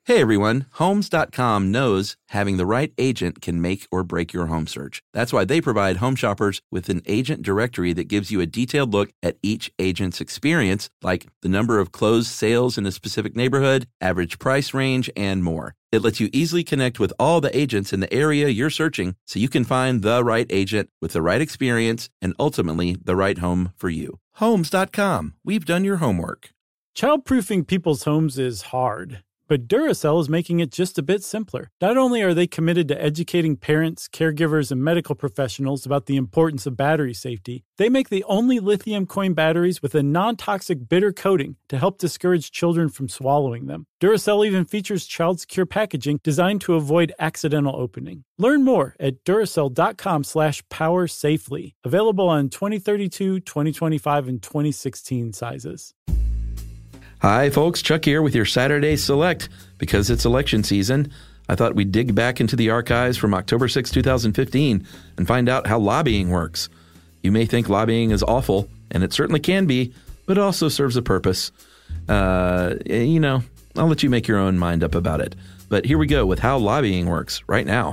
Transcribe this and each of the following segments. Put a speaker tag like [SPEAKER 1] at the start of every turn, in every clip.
[SPEAKER 1] Hey everyone, Homes.com knows having the right agent can make or break your home search. That's why they provide home shoppers with an agent directory that gives you a detailed look at each agent's experience, like the number of closed sales in a specific neighborhood, average price range, and more. It lets you easily connect with all the agents in the area you're searching so you can find the right agent with the right experience and ultimately the right home for you. Homes.com. We've done your homework.
[SPEAKER 2] Childproofing people's homes is hard. But Duracell is making it just a bit simpler. Not only are they committed to educating parents, caregivers, and medical professionals about the importance of battery safety, they make the only lithium coin batteries with a non-toxic bitter coating to help discourage children from swallowing them. Duracell even features child-secure packaging designed to avoid accidental opening. Learn more at Duracell.com/powersafely. Available on 2032, 2025, and 2016 sizes.
[SPEAKER 1] Hi, folks. Chuck here with your Saturday Select. Because it's election season, I thought we'd dig back into the archives from October 6, 2015 and find out how lobbying works. You may think lobbying is awful, and it certainly can be, but it also serves a purpose. I'll let you make your own mind up about it. But here we go with how lobbying works right now.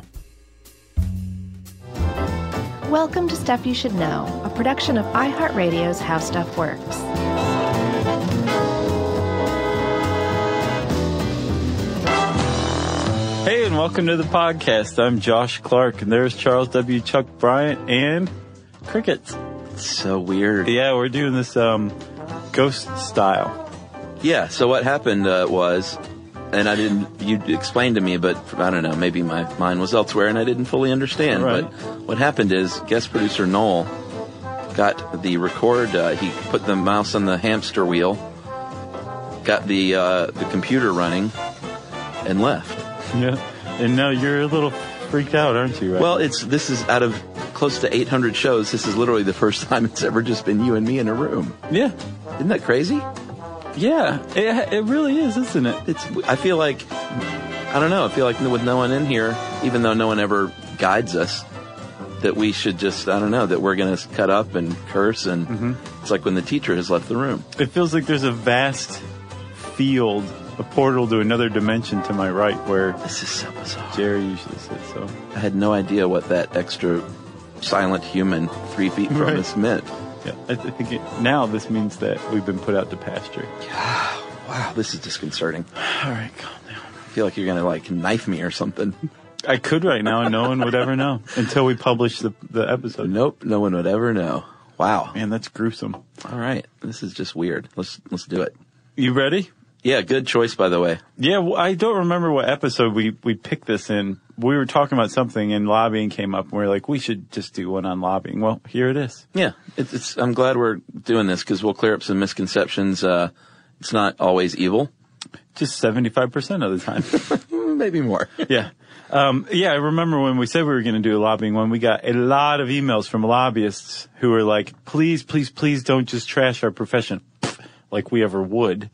[SPEAKER 3] Welcome to Stuff You Should Know, a production of iHeartRadio's How Stuff Works.
[SPEAKER 4] Hey, and welcome to the podcast. I'm Josh Clark, and there's Charles W. Chuck Bryant and crickets.
[SPEAKER 1] So weird.
[SPEAKER 4] Yeah, we're doing this ghost style.
[SPEAKER 1] Yeah, so what happened was, and you explained to me, but I don't know, maybe my mind was elsewhere and I didn't fully understand.
[SPEAKER 4] Right.
[SPEAKER 1] But what happened is guest producer Noel got the record, he put the mouse on the hamster wheel, got the computer running, and left.
[SPEAKER 4] Yeah, and now you're a little freaked out, aren't you? Right?
[SPEAKER 1] Well, this is out of close to 800 shows. This is literally the first time it's ever just been you and me in a room.
[SPEAKER 4] Yeah.
[SPEAKER 1] Isn't that crazy?
[SPEAKER 4] Yeah, it really is, isn't it?
[SPEAKER 1] I feel like with no one in here, even though no one ever guides us, that we should just, that we're going to cut up and curse, and It's like when the teacher has left the room.
[SPEAKER 4] It feels like there's a vast field, a portal to another dimension to my right where
[SPEAKER 1] this is so bizarre.
[SPEAKER 4] Jerry usually sits. So
[SPEAKER 1] I had no idea what that extra silent human 3 feet from us meant.
[SPEAKER 4] Yeah, I think now this means that we've been put out to pasture.
[SPEAKER 1] Wow, this is disconcerting.
[SPEAKER 4] All right, calm down.
[SPEAKER 1] I feel like you're going to knife me or something.
[SPEAKER 4] I could right now, and no one would ever know until we publish the episode.
[SPEAKER 1] Nope, no one would ever know. Wow,
[SPEAKER 4] man, that's gruesome.
[SPEAKER 1] All right, this is just weird. Let's do it.
[SPEAKER 4] You ready?
[SPEAKER 1] Yeah, good choice, by the way.
[SPEAKER 4] Yeah, well, I don't remember what episode we picked this in. We were talking about something and lobbying came up, and we were like, we should just do one on lobbying. Well, here it is.
[SPEAKER 1] Yeah, I'm glad we're doing this because we'll clear up some misconceptions. It's not always evil.
[SPEAKER 4] Just 75% of the time.
[SPEAKER 1] Maybe more.
[SPEAKER 4] Yeah. I remember when we said we were going to do a lobbying one, we got a lot of emails from lobbyists who were like, please, please, please don't just trash our profession like we ever would.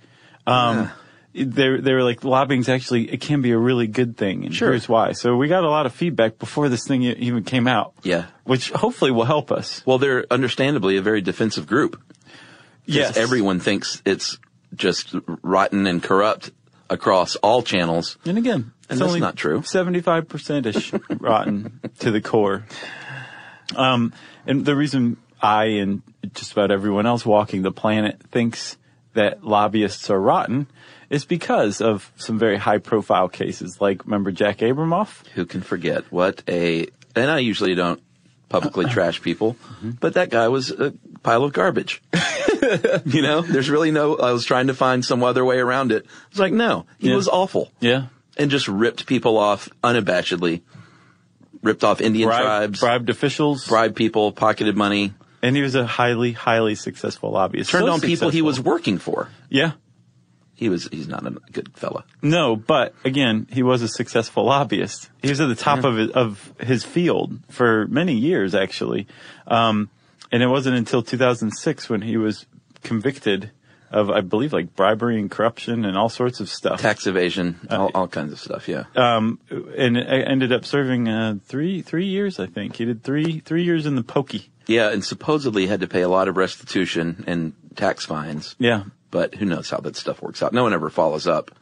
[SPEAKER 4] They were like, lobbying's actually, it can be a really good thing, and here's why. So we got a lot of feedback before this thing even came out.
[SPEAKER 1] Yeah.
[SPEAKER 4] Which hopefully will help us.
[SPEAKER 1] Well, they're understandably a very defensive group.
[SPEAKER 4] Yes.
[SPEAKER 1] Everyone thinks it's just rotten and corrupt across all channels.
[SPEAKER 4] And again,
[SPEAKER 1] and that's not true.
[SPEAKER 4] 75%-ish rotten to the core. And the reason I and just about everyone else walking the planet thinks that lobbyists are rotten is because of some very high-profile cases. Like, remember Jack Abramoff?
[SPEAKER 1] Who can forget? And I usually don't publicly trash people, but that guy was a pile of garbage. There's really I was trying to find some other way around it. It's like, no, he was awful.
[SPEAKER 4] Yeah.
[SPEAKER 1] And just ripped people off unabashedly. Ripped off Indian tribes.
[SPEAKER 4] Bribed officials.
[SPEAKER 1] Bribed people, pocketed money.
[SPEAKER 4] And he was a highly, highly successful lobbyist.
[SPEAKER 1] Turned on people he was working for.
[SPEAKER 4] Yeah.
[SPEAKER 1] He's not a good fella.
[SPEAKER 4] No, but again, he was a successful lobbyist. He was at the top of his field for many years, actually. And it wasn't until 2006 when he was convicted of, I believe, like bribery and corruption and all sorts of stuff.
[SPEAKER 1] Tax evasion, all kinds of stuff, yeah.
[SPEAKER 4] And it ended up serving 3 years, I think. He did 3 years in the pokey.
[SPEAKER 1] Yeah, and supposedly had to pay a lot of restitution and tax fines.
[SPEAKER 4] Yeah.
[SPEAKER 1] But who knows how that stuff works out. No one ever follows up.
[SPEAKER 4] Right.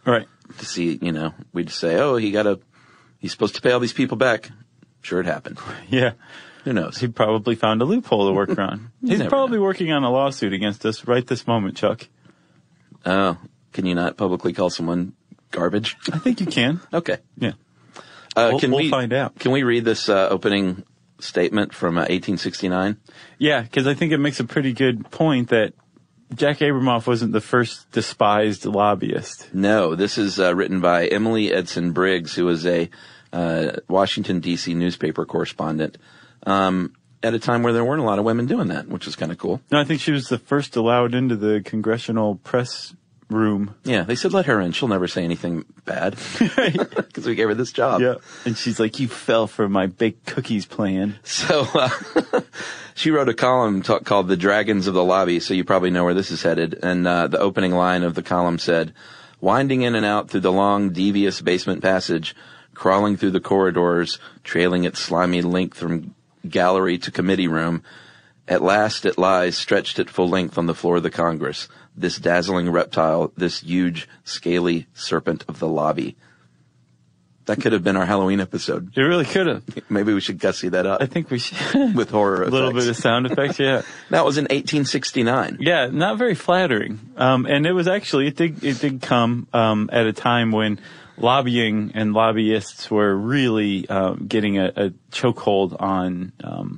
[SPEAKER 1] to see, we just say, oh, he's supposed to pay all these people back. Sure, it happened.
[SPEAKER 4] Yeah.
[SPEAKER 1] Who knows?
[SPEAKER 4] He probably found a loophole to work around. He's probably working on a lawsuit against us right this moment, Chuck.
[SPEAKER 1] Oh, can you not publicly call someone garbage?
[SPEAKER 4] I think you can.
[SPEAKER 1] Okay.
[SPEAKER 4] Yeah.
[SPEAKER 1] We'll
[SPEAKER 4] find out.
[SPEAKER 1] Can we read this opening statement from 1869?
[SPEAKER 4] Yeah, because I think it makes a pretty good point that Jack Abramoff wasn't the first despised lobbyist.
[SPEAKER 1] No, this is written by Emily Edson Briggs, who was a Washington, D.C. newspaper correspondent at a time where there weren't a lot of women doing that, which is kind of cool.
[SPEAKER 4] No, I think she was the first allowed into the congressional press room.
[SPEAKER 1] Yeah, they said let her in. She'll never say anything bad because we gave her this job.
[SPEAKER 4] Yeah, and she's like, you fell for my baked cookies plan.
[SPEAKER 1] So she wrote a column called The Dragons of the Lobby, so you probably know where this is headed. And the opening line of the column said, winding in and out through the long, devious basement passage, crawling through the corridors, trailing its slimy length from gallery to committee room, at last it lies stretched at full length on the floor of the Congress, this dazzling reptile, this huge, scaly serpent of the lobby. That could have been our Halloween episode.
[SPEAKER 4] It really could have.
[SPEAKER 1] Maybe we should gussy that up.
[SPEAKER 4] I think we should.
[SPEAKER 1] With horror effects.
[SPEAKER 4] A little bit of sound effects, yeah.
[SPEAKER 1] That was in 1869.
[SPEAKER 4] Yeah, not very flattering. And it was actually, it did come at a time when lobbying and lobbyists were really getting a chokehold on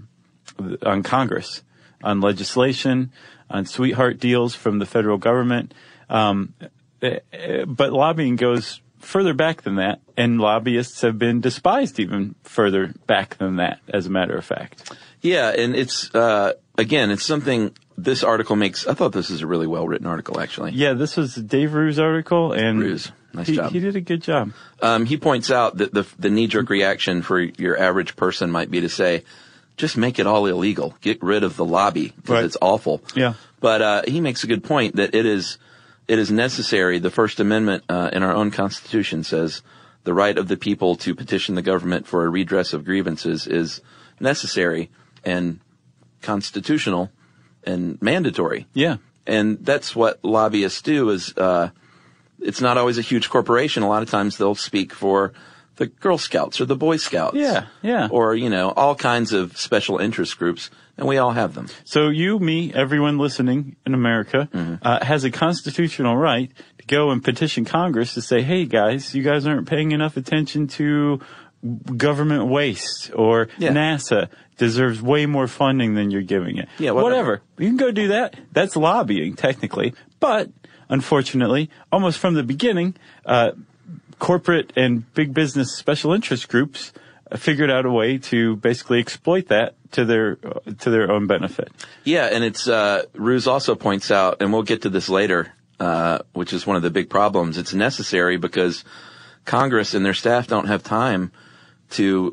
[SPEAKER 4] Congress, on legislation, on sweetheart deals from the federal government. But lobbying goes further back than that, and lobbyists have been despised even further back than that, as a matter of fact.
[SPEAKER 1] Yeah, and it's, again, it's something this article makes. I thought this is a really well-written article, actually.
[SPEAKER 4] Yeah, this was Dave Ruse article, and
[SPEAKER 1] Ruse. Nice job.
[SPEAKER 4] He did a good job.
[SPEAKER 1] He points out that the knee-jerk reaction for your average person might be to say, just make it all illegal. Get rid of the lobby, because it's awful.
[SPEAKER 4] Yeah.
[SPEAKER 1] But he makes a good point that it is necessary. The First Amendment in our own Constitution says the right of the people to petition the government for a redress of grievances is necessary and constitutional and mandatory.
[SPEAKER 4] Yeah.
[SPEAKER 1] And that's what lobbyists do is it's not always a huge corporation. A lot of times they'll speak for the Girl Scouts or the Boy Scouts.
[SPEAKER 4] Yeah, yeah.
[SPEAKER 1] Or, all kinds of special interest groups, and we all have them.
[SPEAKER 4] So you, me, everyone listening in America has a constitutional right to go and petition Congress to say, hey, guys, you guys aren't paying enough attention to government waste, or NASA deserves way more funding than you're giving it.
[SPEAKER 1] Yeah, whatever.
[SPEAKER 4] You can go do that. That's lobbying, technically. But, unfortunately, almost from the beginning, corporate and big business special interest groups figured out a way to basically exploit that to their own benefit.
[SPEAKER 1] Yeah, and it's Ruse also points out, and we'll get to this later, which is one of the big problems. It's necessary because Congress and their staff don't have time to.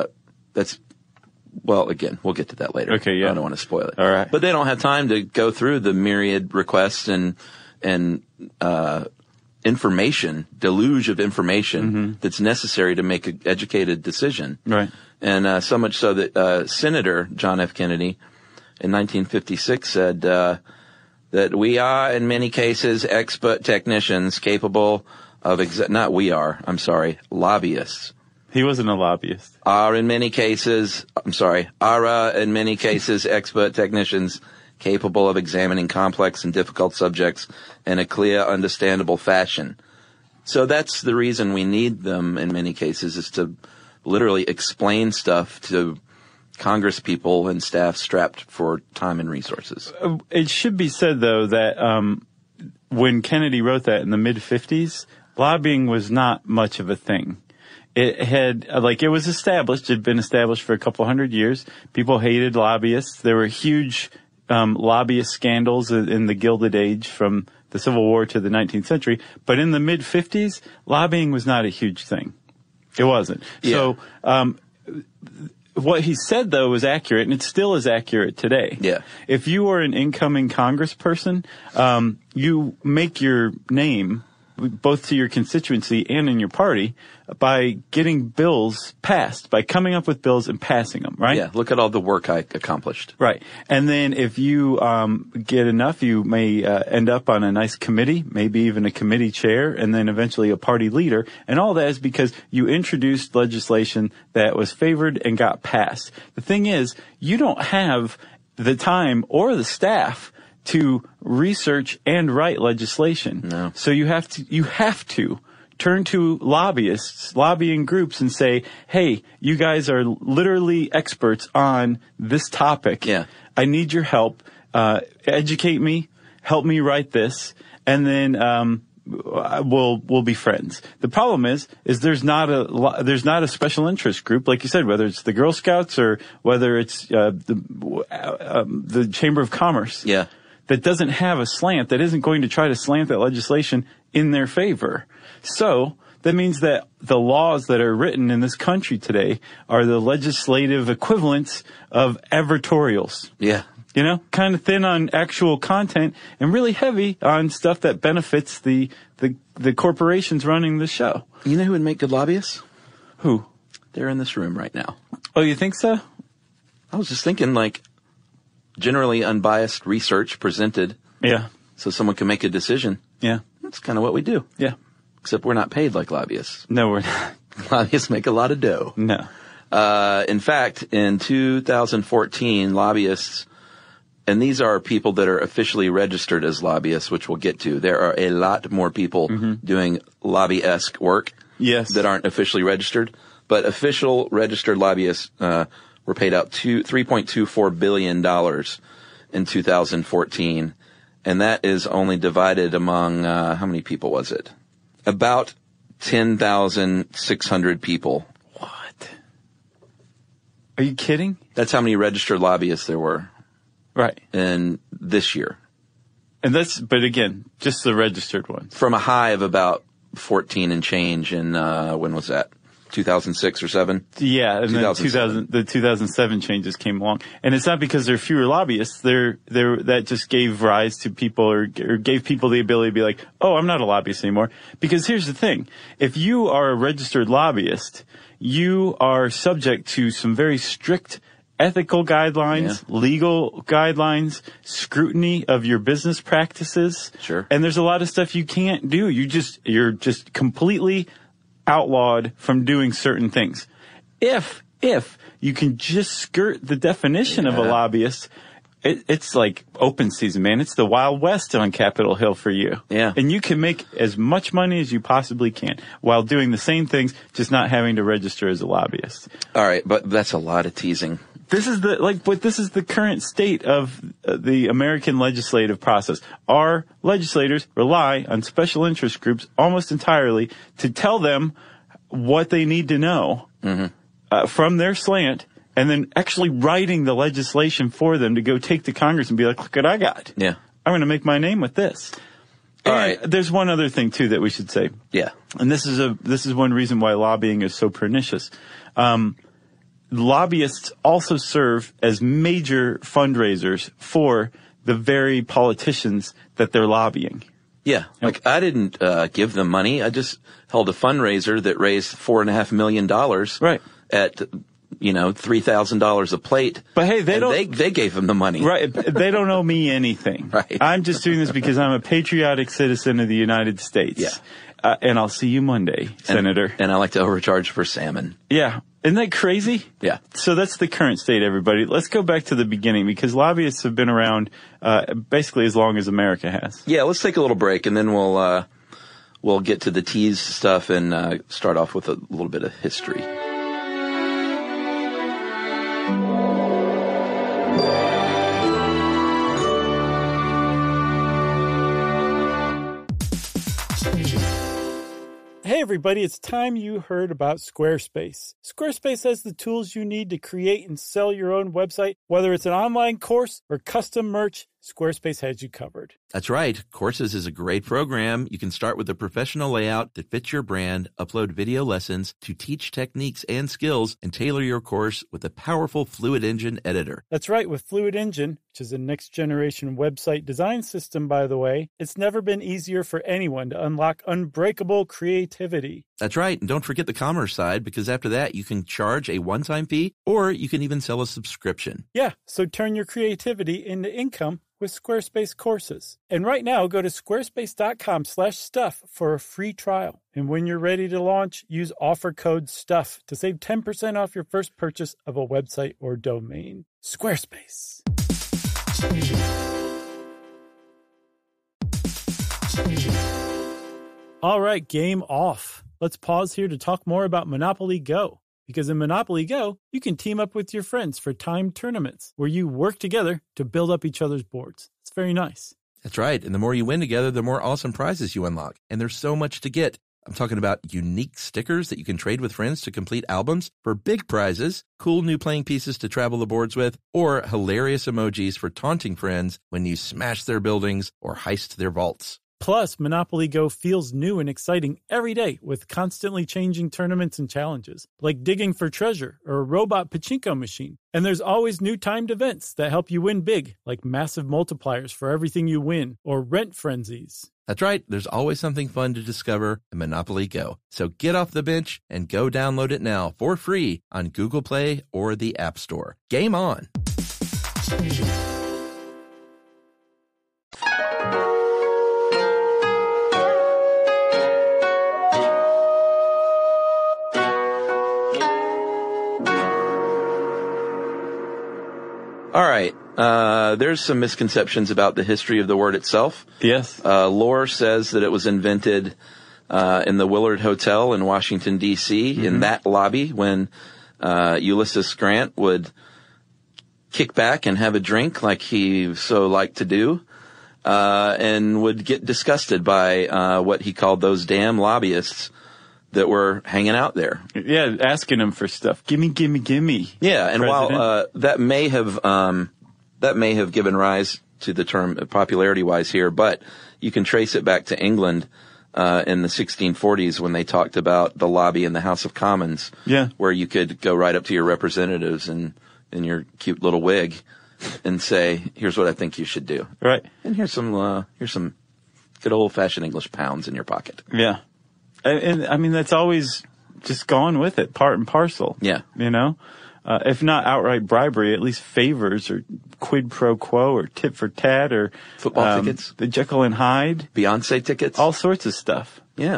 [SPEAKER 1] Again, we'll get to that later.
[SPEAKER 4] Okay, yeah.
[SPEAKER 1] I don't want to spoil it.
[SPEAKER 4] All right,
[SPEAKER 1] but they don't have time to go through the myriad requests and information, deluge of information that's necessary to make an educated decision.
[SPEAKER 4] Right.
[SPEAKER 1] And so much so that Senator John F. Kennedy in 1956 said that we are, in many cases, expert technicians capable of lobbyists.
[SPEAKER 4] He wasn't a lobbyist.
[SPEAKER 1] Are in many cases expert technicians capable of examining complex and difficult subjects in a clear, understandable fashion. So that's the reason we need them in many cases, is to literally explain stuff to Congress people and staff strapped for time and resources.
[SPEAKER 4] It should be said, though, that when Kennedy wrote that in the mid-50s, lobbying was not much of a thing. It had, it was established. It had been established for a couple hundred years. People hated lobbyists. There were huge lobbyist scandals in the Gilded Age from the Civil War to the 19th century. But in the mid-50s, lobbying was not a huge thing. It wasn't.
[SPEAKER 1] Yeah.
[SPEAKER 4] So what he said, though, was accurate, and it still is accurate today.
[SPEAKER 1] Yeah.
[SPEAKER 4] If you are an incoming congressperson, you make your name both to your constituency and in your party, by getting bills passed, by coming up with bills and passing them, right?
[SPEAKER 1] Yeah, look at all the work I accomplished.
[SPEAKER 4] Right. And then if you get enough, you may end up on a nice committee, maybe even a committee chair, and then eventually a party leader. And all that is because you introduced legislation that was favored and got passed. The thing is, you don't have the time or the staff to research and write legislation.
[SPEAKER 1] No.
[SPEAKER 4] So you have to turn to lobbyists, lobbying groups, and say, hey, you guys are literally experts on this topic.
[SPEAKER 1] Yeah.
[SPEAKER 4] I need your help. Educate me, help me write this, and then we'll be friends. The problem is there's not a special interest group, like you said, whether it's the Girl Scouts or whether it's the Chamber of Commerce.
[SPEAKER 1] Yeah.
[SPEAKER 4] That doesn't have a slant, that isn't going to try to slant that legislation in their favor. So that means that the laws that are written in this country today are the legislative equivalents of advertorials.
[SPEAKER 1] Yeah.
[SPEAKER 4] You know, kind of thin on actual content and really heavy on stuff that benefits the corporations running the show.
[SPEAKER 1] You know who would make good lobbyists?
[SPEAKER 4] Who?
[SPEAKER 1] They're in this room right now.
[SPEAKER 4] Oh, you think so?
[SPEAKER 1] I was just thinking, like, generally unbiased research presented
[SPEAKER 4] Yeah.
[SPEAKER 1] so someone can make a decision.
[SPEAKER 4] Yeah.
[SPEAKER 1] That's kind of what we do.
[SPEAKER 4] Yeah.
[SPEAKER 1] Except we're not paid like lobbyists.
[SPEAKER 4] No, we're not.
[SPEAKER 1] Lobbyists make a lot of dough.
[SPEAKER 4] No.
[SPEAKER 1] In fact, in 2014, lobbyists, and these are people that are officially registered as lobbyists, which we'll get to. There are a lot more people doing lobby-esque work
[SPEAKER 4] Yes.
[SPEAKER 1] that aren't officially registered. But official registered lobbyists were paid out $3.24 billion in 2014. And that is only divided among, how many people was it? About 10,600 people.
[SPEAKER 4] What? Are you kidding?
[SPEAKER 1] That's how many registered lobbyists there were
[SPEAKER 4] Right.
[SPEAKER 1] in this year.
[SPEAKER 4] And but again, just the registered ones.
[SPEAKER 1] From a high of about 14 and change in, when was that? 2006 or 7?
[SPEAKER 4] Yeah, and then
[SPEAKER 1] 2007.
[SPEAKER 4] the 2007 changes came along. And it's not because there are fewer lobbyists. That just gave rise to people or gave people the ability to be like, oh, I'm not a lobbyist anymore. Because here's the thing. If you are a registered lobbyist, you are subject to some very strict ethical guidelines, legal guidelines, scrutiny of your business practices.
[SPEAKER 1] Sure.
[SPEAKER 4] And there's a lot of stuff you can't do. You're just completely outlawed from doing certain things. If you can just skirt the definition of a lobbyist, it's like open season, man. It's the Wild West on Capitol Hill for you.
[SPEAKER 1] Yeah.
[SPEAKER 4] And you can make as much money as you possibly can while doing the same things, just not having to register as a lobbyist.
[SPEAKER 1] All right, but that's a lot of teasing.
[SPEAKER 4] This is the current state of the American legislative process. Our legislators rely on special interest groups almost entirely to tell them what they need to know from their slant, and then actually writing the legislation for them to go take to Congress and be like, look what I got.
[SPEAKER 1] Yeah.
[SPEAKER 4] I'm going to make my name with this.
[SPEAKER 1] All
[SPEAKER 4] And
[SPEAKER 1] right.
[SPEAKER 4] There's one other thing too that we should say.
[SPEAKER 1] Yeah.
[SPEAKER 4] And this is one reason why lobbying is so pernicious. Lobbyists also serve as major fundraisers for the very politicians that they're lobbying.
[SPEAKER 1] Yeah. Like, I didn't give them money. I just held a fundraiser that raised $4.5 million.
[SPEAKER 4] Right.
[SPEAKER 1] At, $3,000 a plate.
[SPEAKER 4] But hey, they
[SPEAKER 1] gave them the money.
[SPEAKER 4] Right. They don't owe me anything.
[SPEAKER 1] Right.
[SPEAKER 4] I'm just doing this because I'm a patriotic citizen of the United States.
[SPEAKER 1] Yeah.
[SPEAKER 4] And I'll see you Monday, Senator.
[SPEAKER 1] And I like to overcharge for salmon.
[SPEAKER 4] Yeah. Isn't that crazy?
[SPEAKER 1] Yeah.
[SPEAKER 4] So that's the current state, everybody. Let's go back to the beginning because lobbyists have been around basically as long as America has.
[SPEAKER 1] Yeah, let's take a little break and then we'll get to the tease stuff and start off with a little bit of history.
[SPEAKER 2] Hey everybody, it's time you heard about Squarespace. Squarespace has the tools you need to create and sell your own website. Whether it's an online course or custom merch, Squarespace has you covered.
[SPEAKER 1] That's right. Courses is a great program. You can start with a professional layout that fits your brand, upload video lessons to teach techniques and skills, and tailor your course with a powerful Fluid Engine editor.
[SPEAKER 2] That's right. With Fluid Engine, which is a next-generation website design system, by the way, it's never been easier for anyone to unlock unbreakable creativity.
[SPEAKER 1] That's right. And don't forget the commerce side, because after that, you can charge a one-time fee, or you can even sell a subscription.
[SPEAKER 2] Yeah, so turn your creativity into income with Squarespace courses. And right now, go to squarespace.com/stuff for a free trial. And when you're ready to launch, use offer code STUFF to save 10% off your first purchase of a website or domain. Squarespace. All right, game off. Let's pause here to talk more about Monopoly Go. Because in Monopoly Go, you can team up with your friends for timed tournaments where you work together to build up each other's boards. It's very nice.
[SPEAKER 1] That's right. And the more you win together, the more awesome prizes you unlock. And there's so much to get. I'm talking about unique stickers that you can trade with friends to complete albums for big prizes, cool new playing pieces to travel the boards with, or hilarious emojis for taunting friends when you smash their buildings or heist their vaults.
[SPEAKER 2] Plus, Monopoly Go feels new and exciting every day with constantly changing tournaments and challenges, like digging for treasure or a robot pachinko machine. And there's always new timed events that help you win big, like massive multipliers for everything you win or rent frenzies.
[SPEAKER 1] That's right. There's always something fun to discover in Monopoly Go. So get off the bench and go download it now for free on Google Play or the App Store. Game on! All right. There's some misconceptions about the history of the word itself.
[SPEAKER 4] Yes.
[SPEAKER 1] Lore says that it was invented in the Willard Hotel in Washington, D.C., in that lobby when Ulysses Grant would kick back and have a drink like he so liked to do, and would get disgusted by what he called those damn lobbyists that were hanging out there.
[SPEAKER 4] Yeah, asking him for stuff. Gimme.
[SPEAKER 1] Yeah, and
[SPEAKER 4] President.
[SPEAKER 1] while that may have given rise to the term popularity-wise here, but you can trace it back to England in the 1640s when they talked about the lobby in the House of Commons, where you could go right up to your representatives and in your cute little wig and say, "Here's what I think you should do."
[SPEAKER 4] Right.
[SPEAKER 1] And here's some good old-fashioned English pounds in your pocket.
[SPEAKER 4] Yeah. And I mean, that's always just gone with it, part and parcel.
[SPEAKER 1] Yeah.
[SPEAKER 4] You know? If not outright bribery, at least favors or quid pro quo or tit for tat or
[SPEAKER 1] football tickets,
[SPEAKER 4] the Jekyll and Hyde,
[SPEAKER 1] Beyonce tickets,
[SPEAKER 4] all sorts of stuff.
[SPEAKER 1] Yeah.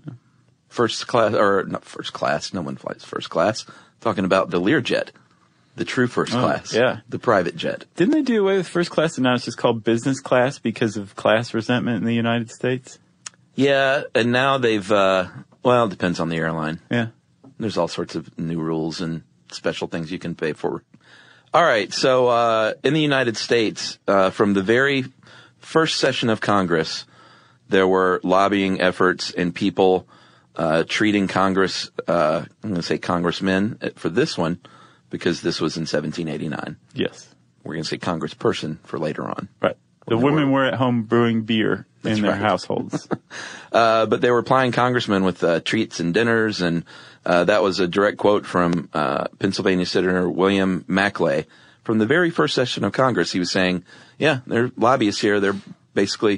[SPEAKER 1] First class, or not first class. No one flies first class. Talking about the Learjet, the true first class.
[SPEAKER 4] Yeah.
[SPEAKER 1] The private jet.
[SPEAKER 4] Didn't they do away with first class and now it's just called business class because of class resentment in the United States?
[SPEAKER 1] Yeah, and now they've, it depends on the airline.
[SPEAKER 4] Yeah.
[SPEAKER 1] There's all sorts of new rules and special things you can pay for. All right, so in the United States, from the very first session of Congress, there were lobbying efforts and people treating Congress, I'm going to say congressmen for this one, because this was in 1789.
[SPEAKER 4] Yes.
[SPEAKER 1] We're going to say congressperson for later on.
[SPEAKER 4] Right. The women were at home brewing beer in their households.
[SPEAKER 1] But they were plying congressmen with treats and dinners, and that was a direct quote from Pennsylvania Senator William Maclay. From the very first session of Congress, he was saying, yeah, there are lobbyists here. They're basically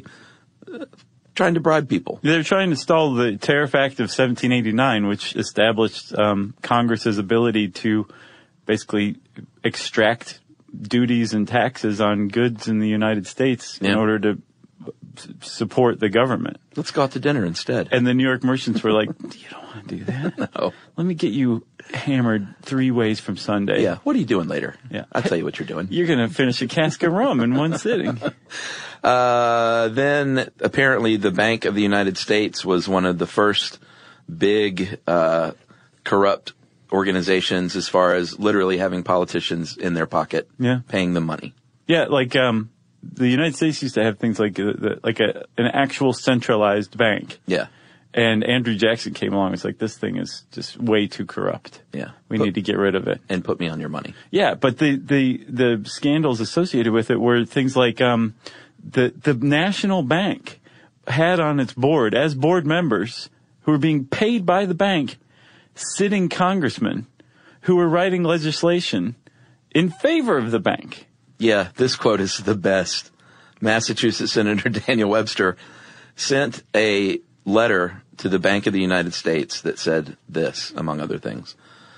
[SPEAKER 1] trying to bribe people.
[SPEAKER 4] They're trying to stall the Tariff Act of 1789, which established Congress's ability to basically extract duties and taxes on goods in the United States in order to support the government.
[SPEAKER 1] Let's go out to dinner instead.
[SPEAKER 4] And the New York merchants were like, you don't want to do that.
[SPEAKER 1] No.
[SPEAKER 4] Let me get you hammered 3 ways from Sunday.
[SPEAKER 1] Yeah. What are you doing later?
[SPEAKER 4] Yeah.
[SPEAKER 1] I'll tell you what you're doing.
[SPEAKER 4] You're going to finish a cask of rum in one sitting.
[SPEAKER 1] Then apparently the Bank of the United States was one of the first big corrupt organizations as far as literally having politicians in their pocket, paying them money.
[SPEAKER 4] Yeah, like the United States used to have things like an actual centralized bank.
[SPEAKER 1] Yeah.
[SPEAKER 4] And Andrew Jackson came along. It's like, this thing is just way too corrupt.
[SPEAKER 1] Yeah.
[SPEAKER 4] We need to get rid of it.
[SPEAKER 1] And put me on your money.
[SPEAKER 4] Yeah, but the scandals associated with it were things like the National Bank had on its board, as board members who were being paid by the bank, sitting congressmen who were writing legislation in favor of the bank.
[SPEAKER 1] Yeah, this quote is the best. Massachusetts Senator Daniel Webster sent a letter to the Bank of the United States that said this, among other things.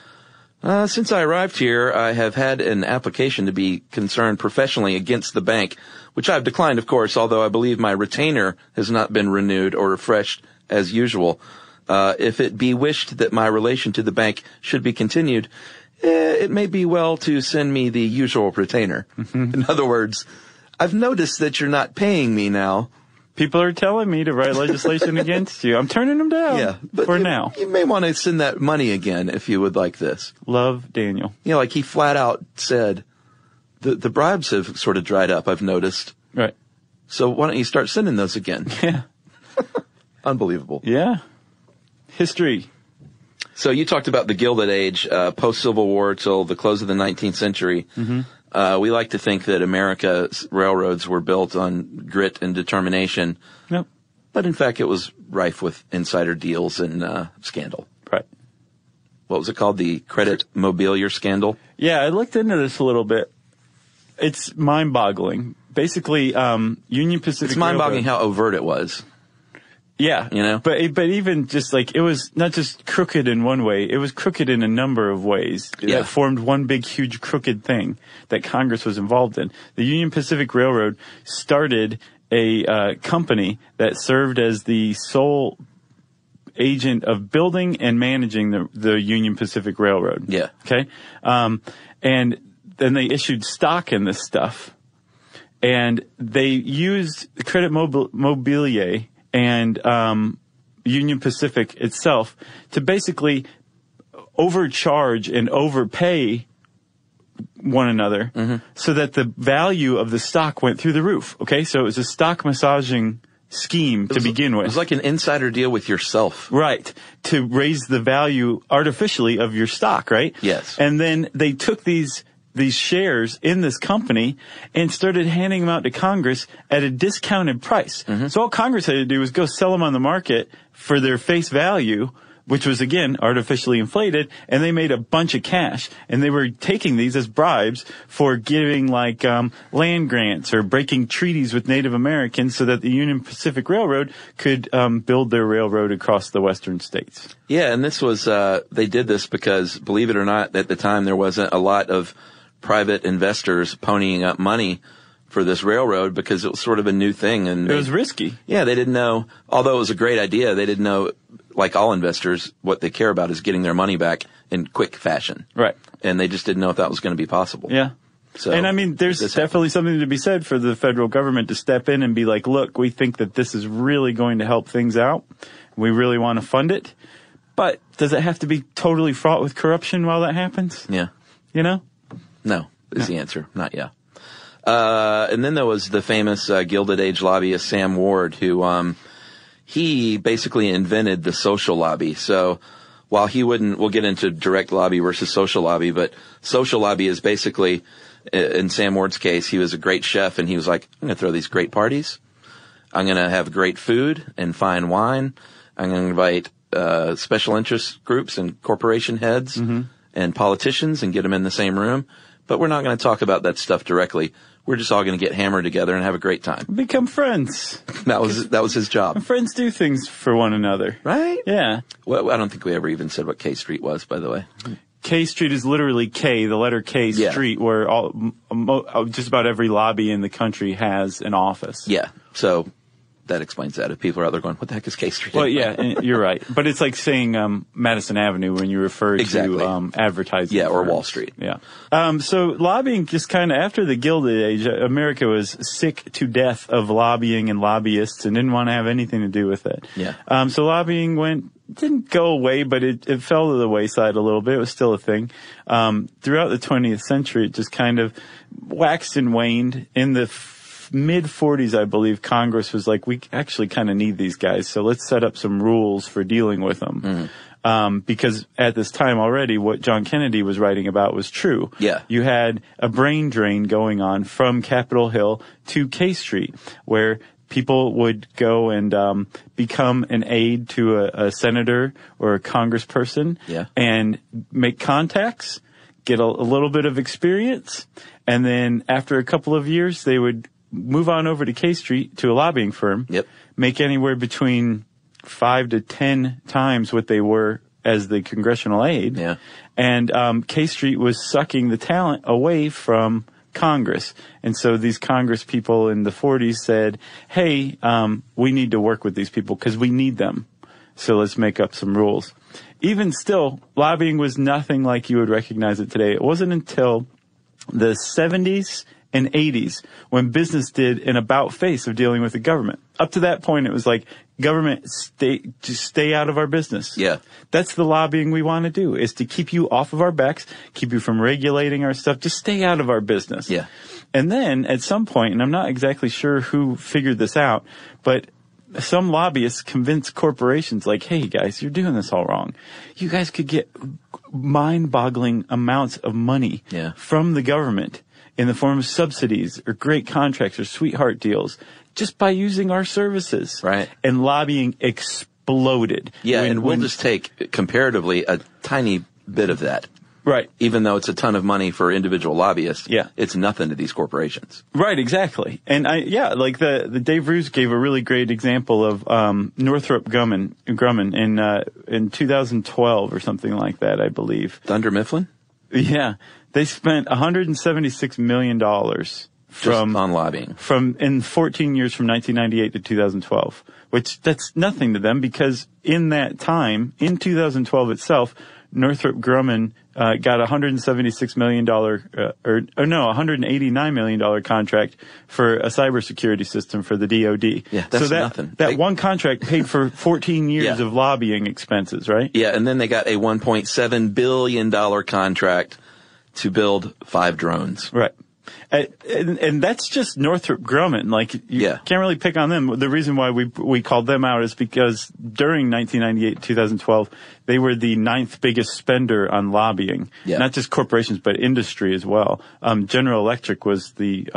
[SPEAKER 1] Since I arrived here, I have had an application to be concerned professionally against the bank, which I've declined, of course, although I believe my retainer has not been renewed or refreshed as usual. If it be wished that my relation to the bank should be continued, it may be well to send me the usual retainer. Mm-hmm. In other words, I've noticed that you're not paying me now.
[SPEAKER 4] People are telling me to write legislation against you. I'm turning them down for now.
[SPEAKER 1] You may want to send that money again if you would like this.
[SPEAKER 4] Love, Daniel.
[SPEAKER 1] You know, like he flat out said, the bribes have sort of dried up, I've noticed.
[SPEAKER 4] Right.
[SPEAKER 1] So why don't you start sending those again?
[SPEAKER 4] Yeah.
[SPEAKER 1] Unbelievable.
[SPEAKER 4] Yeah. History.
[SPEAKER 1] So you talked about the Gilded Age, post-Civil War till the close of the 19th century. Mm-hmm. We like to think that America's railroads were built on grit and determination.
[SPEAKER 4] Yep.
[SPEAKER 1] But in fact, it was rife with insider deals and scandal.
[SPEAKER 4] Right.
[SPEAKER 1] What was it called? The Credit Mobilier scandal?
[SPEAKER 4] Yeah, I looked into this a little bit. It's mind-boggling. Basically, Union Pacific
[SPEAKER 1] It's mind-boggling how overt it was.
[SPEAKER 4] Yeah.
[SPEAKER 1] You know?
[SPEAKER 4] But even just like, it was not just crooked in one way, it was crooked in a number of ways that formed one big, huge crooked thing that Congress was involved in. The Union Pacific Railroad started a company that served as the sole agent of building and managing the Union Pacific Railroad.
[SPEAKER 1] Yeah.
[SPEAKER 4] Okay? And then they issued stock in this stuff. And they used the Credit Mobilier and Union Pacific itself to basically overcharge and overpay one another so that the value of the stock went through the roof. Okay, so it was a stock massaging scheme to begin with.
[SPEAKER 1] It was like an insider deal with yourself.
[SPEAKER 4] Right, to raise the value artificially of your stock, right?
[SPEAKER 1] Yes.
[SPEAKER 4] And then they took these shares in this company and started handing them out to Congress at a discounted price. Mm-hmm. So all Congress had to do was go sell them on the market for their face value, which was, again, artificially inflated, and they made a bunch of cash. And they were taking these as bribes for giving, like, land grants or breaking treaties with Native Americans so that the Union Pacific Railroad could build their railroad across the western states.
[SPEAKER 1] Yeah, and this was, they did this because, believe it or not, at the time there wasn't a lot of private investors ponying up money for this railroad because it was sort of a new thing. And
[SPEAKER 4] it was risky.
[SPEAKER 1] Yeah, they didn't know, although it was a great idea, they didn't know, like all investors, what they care about is getting their money back in quick fashion.
[SPEAKER 4] Right.
[SPEAKER 1] And they just didn't know if that was going to be possible.
[SPEAKER 4] Yeah.
[SPEAKER 1] So,
[SPEAKER 4] and I mean, there's definitely something to be said for the federal government to step in and be like, look, we think that this is really going to help things out. We really want to fund it. But does it have to be totally fraught with corruption while that happens?
[SPEAKER 1] Yeah.
[SPEAKER 4] You know?
[SPEAKER 1] No, is the answer. Not yeah. And then there was the famous Gilded Age lobbyist Sam Ward, who he basically invented the social lobby. So while he wouldn't, we'll get into direct lobby versus social lobby, but social lobby is basically, in Sam Ward's case, he was a great chef, and he was like, I'm going to throw these great parties. I'm going to have great food and fine wine. I'm going to invite special interest groups and corporation heads and politicians and get them in the same room. But we're not going to talk about that stuff directly. We're just all going to get hammered together and have a great time.
[SPEAKER 4] Become friends.
[SPEAKER 1] That was his job.
[SPEAKER 4] Friends do things for one another.
[SPEAKER 1] Right?
[SPEAKER 4] Yeah.
[SPEAKER 1] Well, I don't think we ever even said what K Street was, by the way.
[SPEAKER 4] K Street is literally K, the letter K Street, where just about every lobby in the country has an office.
[SPEAKER 1] Yeah. So that explains that. If people are out there going, what the heck is K Street?
[SPEAKER 4] Well, yeah, you're right. But it's like saying Madison Avenue when you refer to advertising.
[SPEAKER 1] Yeah, or
[SPEAKER 4] firms.
[SPEAKER 1] Wall Street.
[SPEAKER 4] Yeah. So lobbying just kind of, after the Gilded Age, America was sick to death of lobbying and lobbyists and didn't want to have anything to do with it.
[SPEAKER 1] Yeah.
[SPEAKER 4] So lobbying didn't go away, but it fell to the wayside a little bit. It was still a thing. Throughout the 20th century, it just kind of waxed and waned. In the mid-40s, I believe, Congress was like, we actually kind of need these guys, so let's set up some rules for dealing with them. Because at this time already, what John Kennedy was writing about was true.
[SPEAKER 1] Yeah.
[SPEAKER 4] You had a brain drain going on from Capitol Hill to K Street, where people would go and become an aide to a senator or a congressperson and make contacts, get a little bit of experience, and then after a couple of years, they would move on over to K Street to a lobbying firm, make anywhere between 5 to 10 times what they were as the congressional aide. And K Street was sucking the talent away from Congress. And so these Congress people in the 40s said, hey, we need to work with these people because we need them. So let's make up some rules. Even still, lobbying was nothing like you would recognize it today. It wasn't until the 70s and 80s when business did an about face of dealing with the government. Up to that point, it was like, government, just stay out of our business. That's the lobbying we want to do, is to keep you off of our backs, keep you from regulating our stuff. Just stay out of our business. And then at some point, and I'm not exactly sure who figured this out, but some lobbyists convinced corporations like, hey guys, you're doing this all wrong. You guys could get mind-boggling amounts of money from the government in the form of subsidies or great contracts or sweetheart deals just by using our services. And lobbying exploded.
[SPEAKER 1] And we'll just take comparatively a tiny bit of that. Even though it's a ton of money for individual lobbyists, it's nothing to these corporations.
[SPEAKER 4] Exactly. And like the Dave Roos gave a really great example of Northrop Grumman in 2012 or something like that, I believe.
[SPEAKER 1] Dunder Mifflin?
[SPEAKER 4] They spent $176 million
[SPEAKER 1] on lobbying
[SPEAKER 4] in 14 years from 1998 to 2012, which that's nothing to them because in that time, in 2012 itself, Northrop Grumman got $176 million, $189 million contract for a cybersecurity system for the DoD.
[SPEAKER 1] That's nothing.
[SPEAKER 4] That one contract paid for 14 years of lobbying expenses, right?
[SPEAKER 1] And then they got a $1.7 billion contract to build 5 drones.
[SPEAKER 4] And that's just Northrop Grumman. Like, you can't really pick on them. The reason why we called them out is because during 1998, 2012, they were the 9th biggest spender on lobbying. Not just corporations, but industry as well. General Electric was the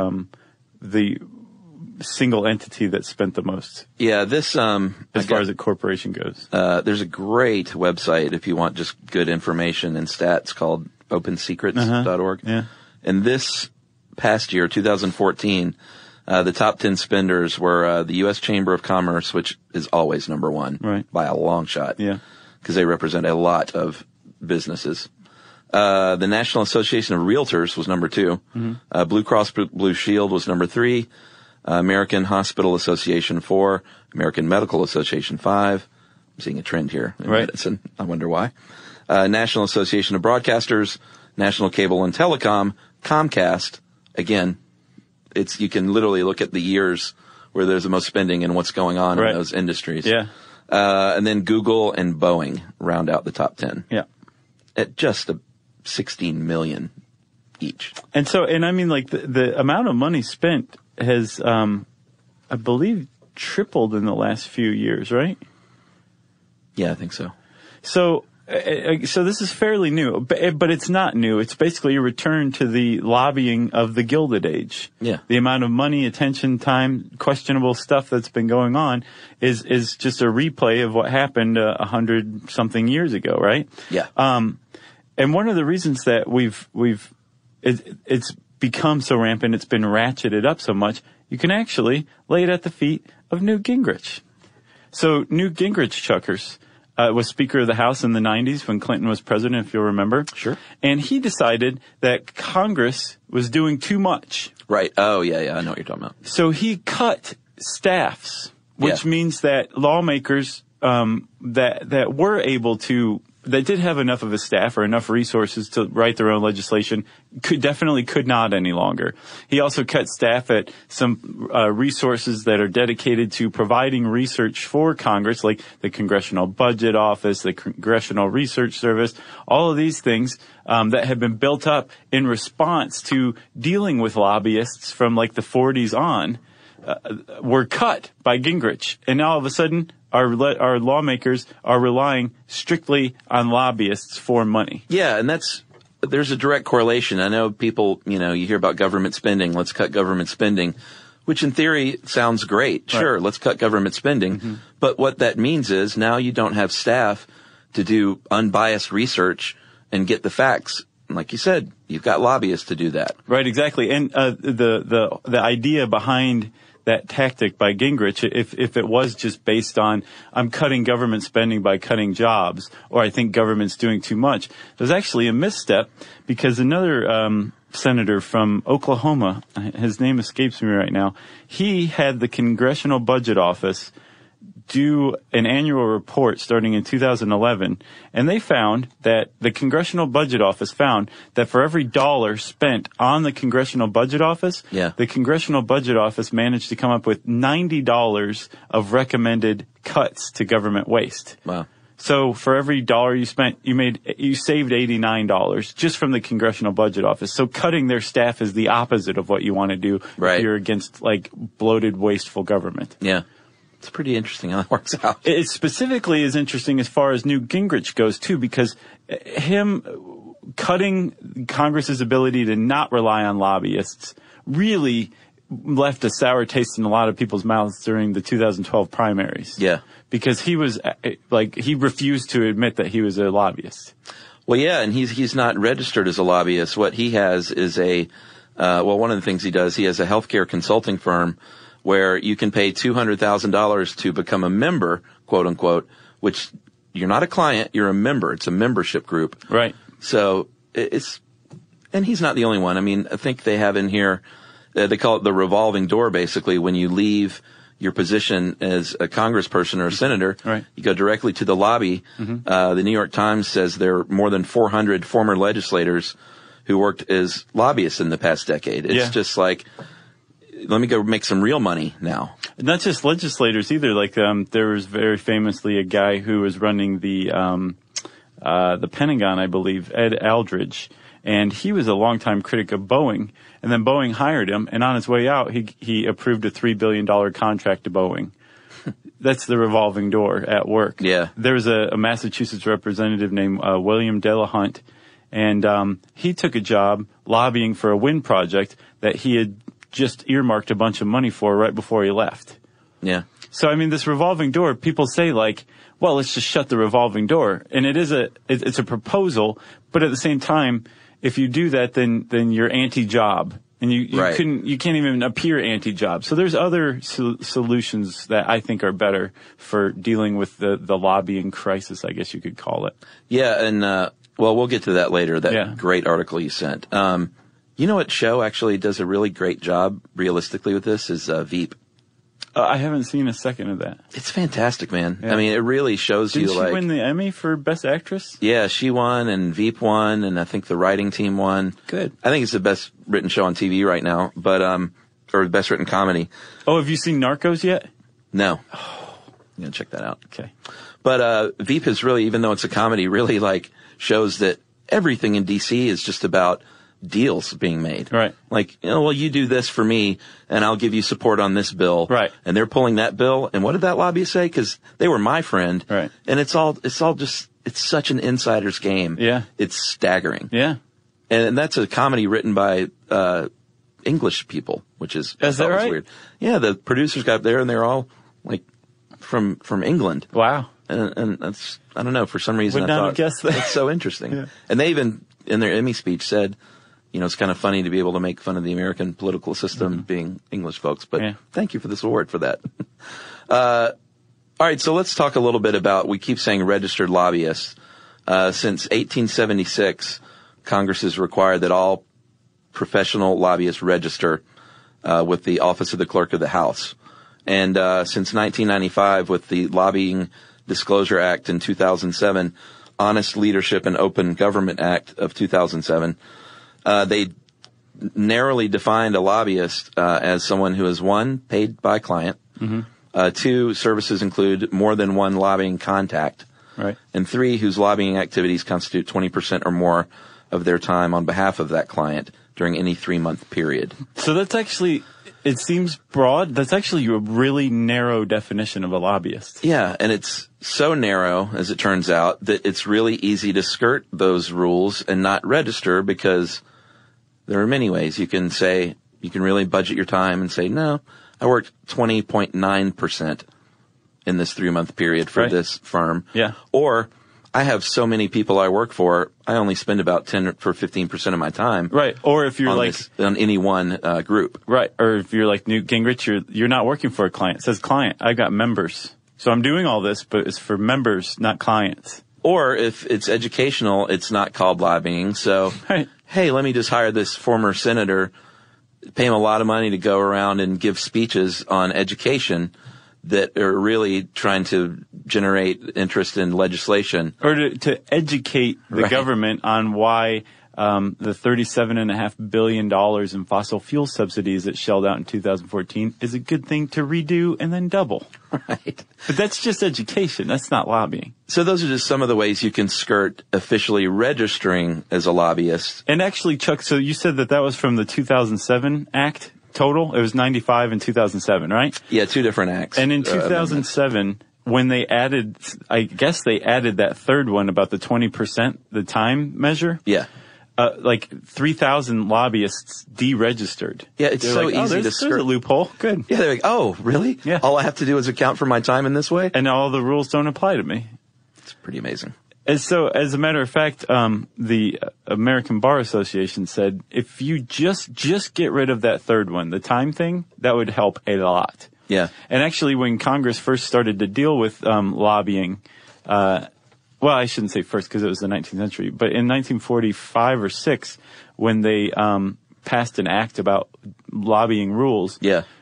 [SPEAKER 4] single entity that spent the most.
[SPEAKER 1] This,
[SPEAKER 4] as far as a corporation goes.
[SPEAKER 1] There's a great website if you want just good information and stats called opensecrets.org. And this past year, 2014, the top 10 spenders were the U.S. Chamber of Commerce, which is always number one by a long shot. Because they represent a lot of businesses. The National Association of Realtors was number 2. Blue Cross Blue Shield was number 3. American Hospital Association 4. American Medical Association 5. I'm seeing a trend here in medicine. I wonder why. National Association of Broadcasters, National Cable and Telecom, Comcast. Again, you can literally look at the years where there's the most spending and what's going on in those industries. And then Google and Boeing round out the top 10. At just $16 million each.
[SPEAKER 4] And I mean, like the amount of money spent has, I believe, tripled in the last few years, right?
[SPEAKER 1] I think so.
[SPEAKER 4] So this is fairly new, but it's not new. It's basically a return to the lobbying of the Gilded Age. The amount of money, attention, time, questionable stuff that's been going on is just a replay of what happened 100-something years ago, right? And one of the reasons that it's become so rampant, it's been ratcheted up so much, you can actually lay it at the feet of Newt Gingrich. So Newt Gingrich, Chuckers, was Speaker of the House in the 90s when Clinton was president, if you'll remember. And he decided that Congress was doing too much.
[SPEAKER 1] Oh, yeah, I know what you're talking about.
[SPEAKER 4] So he cut staffs, which means that lawmakers that were able to that did have enough of a staff or enough resources to write their own legislation could not any longer. He also cut staff at some resources that are dedicated to providing research for Congress, like the Congressional Budget Office, the Congressional Research Service, all of these things that have been built up in response to dealing with lobbyists from like the 40s on, were cut by Gingrich. And now all of a sudden, our lawmakers are relying strictly on lobbyists for money.
[SPEAKER 1] Yeah, and there's a direct correlation. I know people, you hear about government spending. Let's cut government spending, which in theory sounds great. Sure,
[SPEAKER 4] right.
[SPEAKER 1] Let's cut government spending. Mm-hmm. But what that means is now you don't have staff to do unbiased research and get the facts. Like you said, you've got lobbyists to do that.
[SPEAKER 4] Right, exactly. And the idea behind that tactic by Gingrich, if it was just based on I'm cutting government spending by cutting jobs, or I think government's doing too much, there's actually a misstep, because another senator from Oklahoma, his name escapes me right now, he had the Congressional Budget Office do an annual report starting in 2011, and they found that the Congressional Budget Office found that for every dollar spent on the Congressional Budget Office, the Congressional Budget Office managed to come up with $90 of recommended cuts to government waste.
[SPEAKER 1] Wow.
[SPEAKER 4] So for every dollar you spent, you saved $89 just from the Congressional Budget Office. So cutting their staff is the opposite of what you want to do if you're against like bloated, wasteful government.
[SPEAKER 1] Yeah. It's pretty interesting how it works out.
[SPEAKER 4] It specifically is interesting as far as Newt Gingrich goes, too, because him cutting Congress's ability to not rely on lobbyists really left a sour taste in a lot of people's mouths during the 2012 primaries.
[SPEAKER 1] Yeah.
[SPEAKER 4] Because he refused to admit that he was a lobbyist.
[SPEAKER 1] Well, yeah, and he's not registered as a lobbyist. What he has is one of the things he does, he has a healthcare consulting firm where you can pay $200,000 to become a member, quote unquote, which you're not a client, you're a member. It's a membership group.
[SPEAKER 4] Right.
[SPEAKER 1] So and he's not the only one. I mean, I think they have in here, they call it the revolving door, basically. When you leave your position as a congressperson or a senator, you go directly to the lobby. Mm-hmm. The New York Times says there are more than 400 former legislators who worked as lobbyists in the past decade. It's just like, let me go make some real money now.
[SPEAKER 4] Not just legislators either. Like, there was very famously a guy who was running the Pentagon, I believe, Ed Aldridge, and he was a longtime critic of Boeing. And then Boeing hired him, and on his way out, he approved a $3 billion contract to Boeing. That's the revolving door at work.
[SPEAKER 1] Yeah.
[SPEAKER 4] There was a Massachusetts representative named William Delahunt, and he took a job lobbying for a wind project that he had just earmarked a bunch of money for right before he left.
[SPEAKER 1] Yeah.
[SPEAKER 4] So, I mean, this revolving door, people say like, well, let's just shut the revolving door. And it's a proposal, but at the same time, if you do that, then you're anti-job. And you can't even appear anti-job. So there's other solutions that I think are better for dealing with the lobbying crisis, I guess you could call it.
[SPEAKER 1] Yeah. And, we'll get to that later, that great article you sent. You know what show actually does a really great job realistically with this is Veep.
[SPEAKER 4] I haven't seen a second of that.
[SPEAKER 1] It's fantastic, man. Yeah. I mean, it really shows
[SPEAKER 4] Didn't
[SPEAKER 1] you
[SPEAKER 4] she win the Emmy for Best Actress?
[SPEAKER 1] Yeah, she won, and Veep won, and I think the writing team won.
[SPEAKER 4] Good.
[SPEAKER 1] I think it's the best written show on TV right now, but or the best written comedy.
[SPEAKER 4] Oh, have you seen Narcos yet?
[SPEAKER 1] No. Oh, I'm gonna check that out.
[SPEAKER 4] Okay.
[SPEAKER 1] But Veep is really, even though it's a comedy, really like shows that everything in DC is just about deals being made.
[SPEAKER 4] Right.
[SPEAKER 1] Like, you do this for me and I'll give you support on this bill.
[SPEAKER 4] Right.
[SPEAKER 1] And they're pulling that bill. And what did that lobbyist say? Because they were my friend.
[SPEAKER 4] Right.
[SPEAKER 1] And it's all just, it's such an insider's game.
[SPEAKER 4] Yeah.
[SPEAKER 1] It's staggering.
[SPEAKER 4] Yeah.
[SPEAKER 1] And that's a comedy written by, English people, which is
[SPEAKER 4] that right?
[SPEAKER 1] Weird. Yeah. The producers got there and they're all like from England.
[SPEAKER 4] Wow.
[SPEAKER 1] And that's, I don't know, for some reason
[SPEAKER 4] Would
[SPEAKER 1] I
[SPEAKER 4] not
[SPEAKER 1] thought
[SPEAKER 4] have guessed that.
[SPEAKER 1] it's so interesting.
[SPEAKER 4] Yeah.
[SPEAKER 1] And they even, in their Emmy speech said, it's kind of funny to be able to make fun of the American political system being English folks, but thank you for this award for that. All right. So let's talk a little bit about, we keep saying registered lobbyists. Since 1876, Congress has required that all professional lobbyists register, with the Office of the Clerk of the House. And, since 1995 with the Lobbying Disclosure Act in 2007, Honest Leadership and Open Government Act of 2007, they narrowly defined a lobbyist as someone who is, 1, paid by a client, 2, services include more than one lobbying contact,
[SPEAKER 4] right,
[SPEAKER 1] and 3, whose lobbying activities constitute 20% or more of their time on behalf of that client during any 3-month period.
[SPEAKER 4] So that's actually, it seems broad. That's actually a really narrow definition of a lobbyist.
[SPEAKER 1] Yeah, and it's so narrow, as it turns out, that it's really easy to skirt those rules and not register, because there are many ways you can say, you can really budget your time and say, no, I worked 20.9% in this 3-month period for this firm.
[SPEAKER 4] Yeah.
[SPEAKER 1] Or I have so many people I work for, I only spend about 10 or 15% of my time.
[SPEAKER 4] Right. Or if you're
[SPEAKER 1] on any one group.
[SPEAKER 4] Right. Or if you're like Newt Gingrich, you're not working for a client. It says client. I've got members. So I'm doing all this, but it's for members, not clients.
[SPEAKER 1] Or if it's educational, it's not called lobbying. So, hey, let me just hire this former senator, pay him a lot of money to go around and give speeches on education that are really trying to generate interest in legislation.
[SPEAKER 4] Or to educate the government on why the $37.5 billion in fossil fuel subsidies that shelled out in 2014 is a good thing to redo and then double.
[SPEAKER 1] Right.
[SPEAKER 4] But that's just education. That's not lobbying.
[SPEAKER 1] So those are just some of the ways you can skirt officially registering as a lobbyist.
[SPEAKER 4] And actually, Chuck, so you said that was from the 2007 Act? Total? It was 95 and 2007, right?
[SPEAKER 1] Yeah, 2 different acts.
[SPEAKER 4] And in 2007, when they added, I guess they added that third one about the 20%, the time measure.
[SPEAKER 1] Yeah.
[SPEAKER 4] Like 3,000 lobbyists deregistered.
[SPEAKER 1] Yeah, it's
[SPEAKER 4] they're
[SPEAKER 1] so
[SPEAKER 4] like,
[SPEAKER 1] easy to
[SPEAKER 4] there's
[SPEAKER 1] skirt.
[SPEAKER 4] a loophole. Good.
[SPEAKER 1] Yeah, they're like, oh, really?
[SPEAKER 4] Yeah.
[SPEAKER 1] All I have to do is account for my time in this way?
[SPEAKER 4] And all the rules don't apply to me.
[SPEAKER 1] It's pretty amazing.
[SPEAKER 4] And so, as a matter of fact, the American Bar Association said if you just get rid of that third one, the time thing, that would help a lot.
[SPEAKER 1] Yeah.
[SPEAKER 4] And actually, when Congress first started to deal with lobbying, well, I shouldn't say first because it was the 19th century, but in 1945 or 6, when they passed an act about lobbying rules,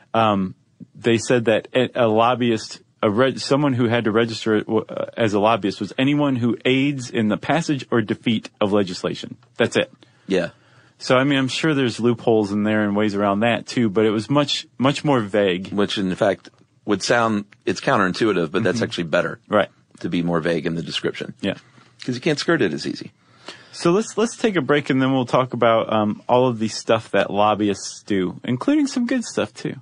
[SPEAKER 4] they said that a lobbyist, someone who had to register as a lobbyist was anyone who aids in the passage or defeat of legislation. That's it.
[SPEAKER 1] Yeah.
[SPEAKER 4] So, I mean, I'm sure there's loopholes in there and ways around that, too, but it was much more vague.
[SPEAKER 1] Which, in fact, would sound, it's counterintuitive, but that's actually better.
[SPEAKER 4] Right.
[SPEAKER 1] To be more vague in the description.
[SPEAKER 4] Yeah.
[SPEAKER 1] Because you can't skirt it as easy.
[SPEAKER 4] So let's take a break, and then we'll talk about all of the stuff that lobbyists do, including some good stuff, too.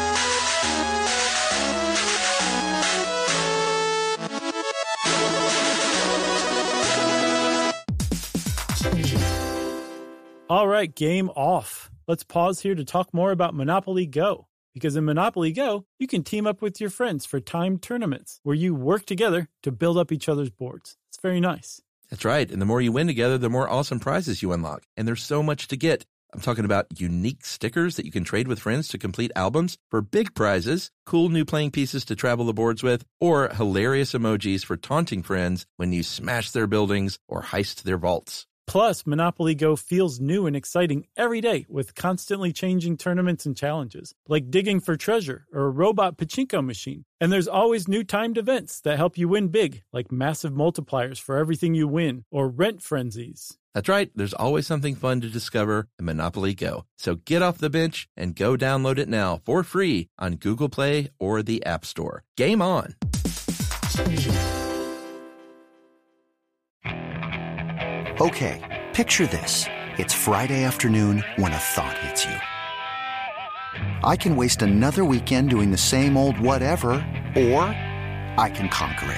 [SPEAKER 2] All right, game off. Let's pause here to talk more about Monopoly Go. Because in Monopoly Go, you can team up with your friends for timed tournaments where you work together to build up each other's boards. It's very nice.
[SPEAKER 1] That's right. And the more you win together, the more awesome prizes you unlock. And there's so much to get. I'm talking about unique stickers that you can trade with friends to complete albums for big prizes, cool new playing pieces to travel the boards with, or hilarious emojis for taunting friends when you smash their buildings or heist their vaults.
[SPEAKER 2] Plus, Monopoly Go feels new and exciting every day with constantly changing tournaments and challenges, like digging for treasure or a robot pachinko machine. And there's always new timed events that help you win big, like massive multipliers for everything you win or rent frenzies.
[SPEAKER 1] That's right. There's always something fun to discover in Monopoly Go. So get off the bench and go download it now for free on Google Play or the App Store. Game on!
[SPEAKER 5] Okay, picture this. It's Friday afternoon when a thought hits you. I can waste another weekend doing the same old whatever, or I can conquer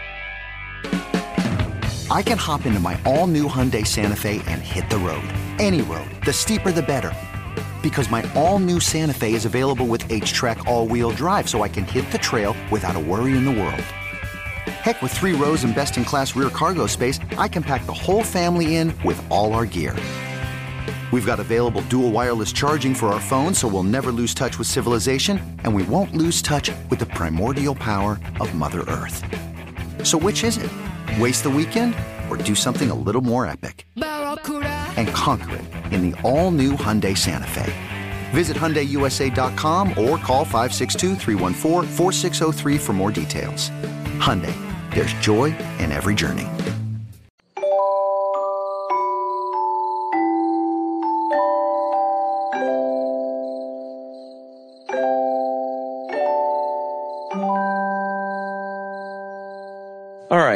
[SPEAKER 5] it. I can hop into my all-new Hyundai Santa Fe and hit the road. Any road. The steeper, the better. Because my all-new Santa Fe is available with H-Track all-wheel drive, so I can hit the trail without a worry in the world. Heck, with 3 rows and best-in-class rear cargo space, I can pack the whole family in with all our gear. We've got available dual wireless charging for our phones, so we'll never lose touch with civilization, and we won't lose touch with the primordial power of Mother Earth. So which is it? Waste the weekend or do something a little more epic? And conquer it in the all-new Hyundai Santa Fe. Visit HyundaiUSA.com or call 562-314-4603 for more details. Hyundai, there's joy in every journey.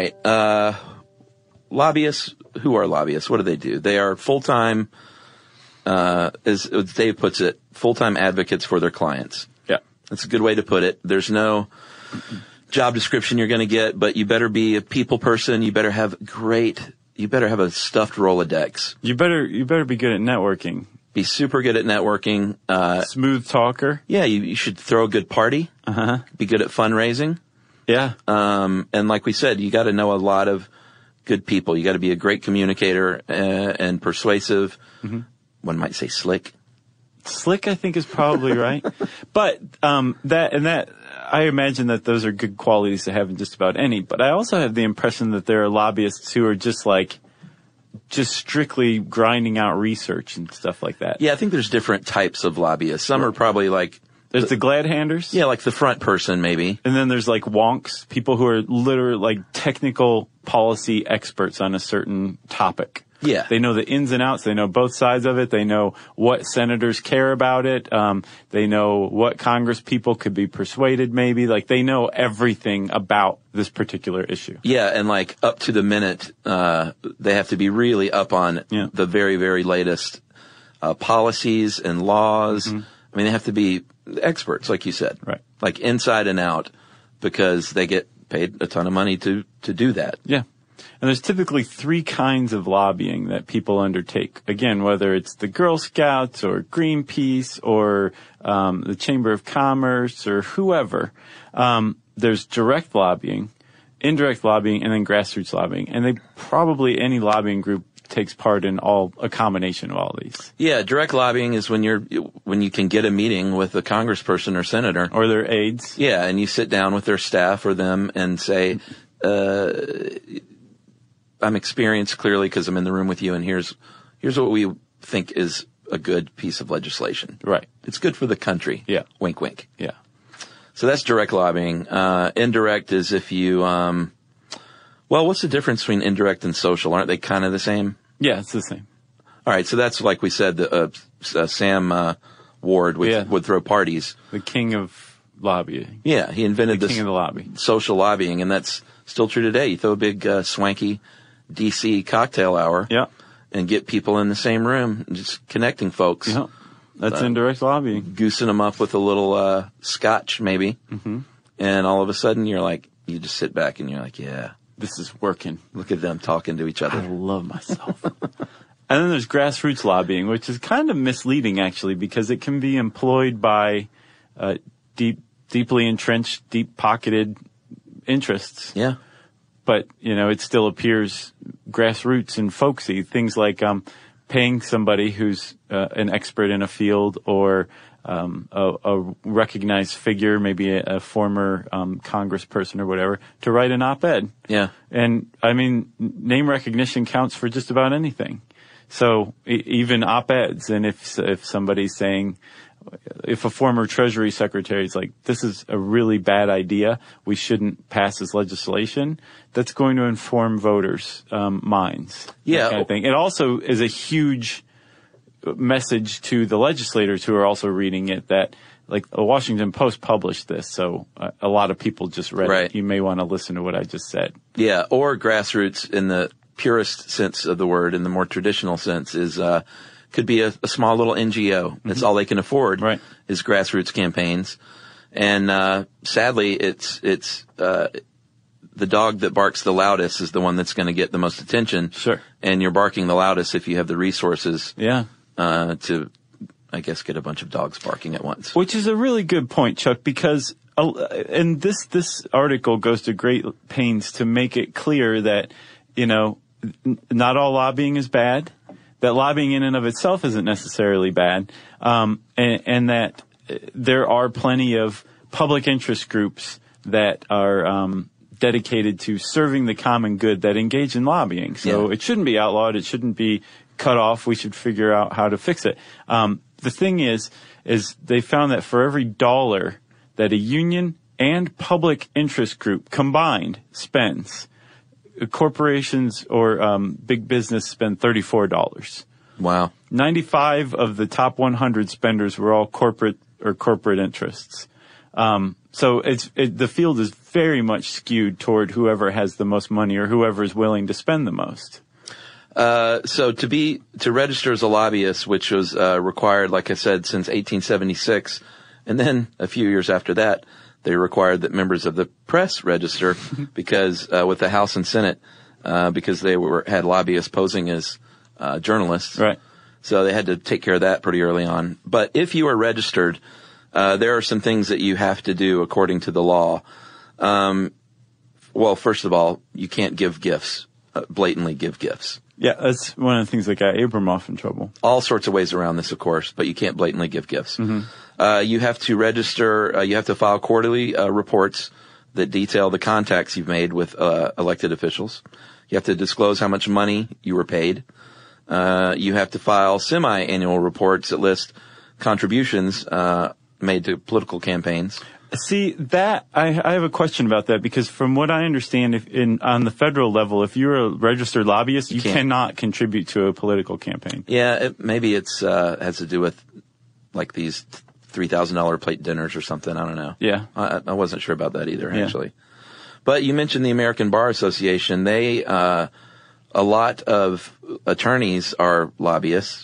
[SPEAKER 1] right. Lobbyists. Who are lobbyists? What do? They are full-time, as Dave puts it, full-time advocates for their clients.
[SPEAKER 4] Yeah.
[SPEAKER 1] That's a good way to put it. There's no job description you're going to get, but you better be a people person. You better have a stuffed Rolodex.
[SPEAKER 4] You better be good at networking.
[SPEAKER 1] Be super good at networking.
[SPEAKER 4] Smooth talker.
[SPEAKER 1] Yeah, you should throw a good party. Be good at fundraising.
[SPEAKER 4] Yeah.
[SPEAKER 1] And like we said, you got to know a lot of good people. You got to be a great communicator and persuasive. One might say slick.
[SPEAKER 4] Slick, I think, is probably right. But I imagine that those are good qualities to have in just about any. But I also have the impression that there are lobbyists who are just strictly grinding out research and stuff like that.
[SPEAKER 1] Yeah, I think there's different types of lobbyists. Some are probably like...
[SPEAKER 4] There's the glad-handers.
[SPEAKER 1] Yeah, like the front person, maybe.
[SPEAKER 4] And then there's like wonks, people who are literally like technical policy experts on a certain topic.
[SPEAKER 1] Yeah.
[SPEAKER 4] They know the ins and outs. They know both sides of it. They know what senators care about it. They know what Congress people could be persuaded maybe. Like they know everything about this particular issue.
[SPEAKER 1] Yeah, and like up to the minute, they have to be really up on the very, very latest policies and laws. I mean, they have to be experts, like you said.
[SPEAKER 4] Right.
[SPEAKER 1] Like inside and out, because they get paid a ton of money to do that.
[SPEAKER 4] Yeah. And there's typically 3 kinds of lobbying that people undertake. Again, whether it's the Girl Scouts or Greenpeace or the Chamber of Commerce or whoever. There's direct lobbying, indirect lobbying, and then grassroots lobbying. And any lobbying group takes part in a combination of all these.
[SPEAKER 1] Yeah, direct lobbying is when you can get a meeting with a congressperson or senator.
[SPEAKER 4] Or their aides.
[SPEAKER 1] Yeah, and you sit down with their staff or them and say, I'm experienced clearly because I'm in the room with you, and here's what we think is a good piece of legislation.
[SPEAKER 4] Right.
[SPEAKER 1] It's good for the country.
[SPEAKER 4] Yeah.
[SPEAKER 1] Wink, wink.
[SPEAKER 4] Yeah.
[SPEAKER 1] So that's direct lobbying. Indirect is if you, what's the difference between indirect and social? Aren't they kind of the same?
[SPEAKER 4] Yeah, it's the same.
[SPEAKER 1] All right. So that's like we said, Sam Ward would throw parties.
[SPEAKER 4] The king of lobbying.
[SPEAKER 1] Yeah. He invented
[SPEAKER 4] the king of the lobby.
[SPEAKER 1] Social lobbying, and that's still true today. You throw a big, swanky DC cocktail hour.
[SPEAKER 4] Yeah.
[SPEAKER 1] And get people in the same room, just connecting folks.
[SPEAKER 4] Yeah. That's indirect lobbying.
[SPEAKER 1] Goosing them up with a little scotch, maybe. And all of a sudden, you just sit back and you're like, yeah.
[SPEAKER 4] This is working.
[SPEAKER 1] Look at them talking to each other.
[SPEAKER 4] I love myself. And then there's grassroots lobbying, which is kind of misleading, actually, because it can be employed by deeply entrenched, deep-pocketed interests.
[SPEAKER 1] Yeah.
[SPEAKER 4] But, it still appears grassroots and folksy. Things like paying somebody who's an expert in a field or a recognized figure, maybe a former congressperson or whatever, to write an op-ed.
[SPEAKER 1] Yeah.
[SPEAKER 4] And, I mean, name recognition counts for just about anything. So even op-eds, and if somebody's saying, if a former Treasury Secretary is like, this is a really bad idea, we shouldn't pass this legislation, that's going to inform voters' minds.
[SPEAKER 1] Yeah.
[SPEAKER 4] That kind of thing. It also is a huge message to the legislators who are also reading it that, like, the Washington Post published this, so a lot of people just read it. You may want to listen to what I just said.
[SPEAKER 1] Yeah, or grassroots in the purest sense of the word, in the more traditional sense, is could be a small little NGO. That's all they can afford is grassroots campaigns. And sadly, it's the dog that barks the loudest is the one that's going to get the most attention.
[SPEAKER 4] Sure. And
[SPEAKER 1] you're barking the loudest if you have the resources to, I guess, get a bunch of dogs barking at once.
[SPEAKER 4] Which is a really good point, Chuck, because and this article goes to great pains to make it clear that, not all lobbying is bad. That lobbying in and of itself isn't necessarily bad, and that there are plenty of public interest groups that are dedicated to serving the common good that engage in lobbying. So it shouldn't be outlawed. It shouldn't be cut off. We should figure out how to fix it. The thing is they found that for every dollar that a union and public interest group combined spends, corporations or big business spend $34.
[SPEAKER 1] Wow.
[SPEAKER 4] 95 of the top 100 spenders were all corporate interests. So the field is very much skewed toward whoever has the most money or whoever is willing to spend the most.
[SPEAKER 1] So to register as a lobbyist, which was required, like I said, since 1876, and then a few years after that, they required that members of the press register because with the House and Senate, because they had lobbyists posing as journalists.
[SPEAKER 4] Right.
[SPEAKER 1] So they had to take care of that pretty early on. But if you are registered, there are some things that you have to do according to the law. Well, first of all, you can't give gifts, blatantly give gifts.
[SPEAKER 4] Yeah, that's one of the things that got Abramoff in trouble.
[SPEAKER 1] All sorts of ways around this, of course, but you can't blatantly give gifts.
[SPEAKER 4] Mm-hmm.
[SPEAKER 1] You have to register, you have to file quarterly reports that detail the contacts you've made with elected officials. You have to disclose how much money you were paid. You have to file semi-annual reports that list contributions made to political campaigns.
[SPEAKER 4] See, that I have a question about that, because from what I understand, on the federal level, if you're a registered lobbyist, you cannot contribute to a political campaign.
[SPEAKER 1] Yeah, maybe it's has to do with like these $3,000 plate dinners or something. I don't know.
[SPEAKER 4] Yeah,
[SPEAKER 1] I wasn't sure about that either, actually. But you mentioned the American Bar Association. They a lot of attorneys are lobbyists.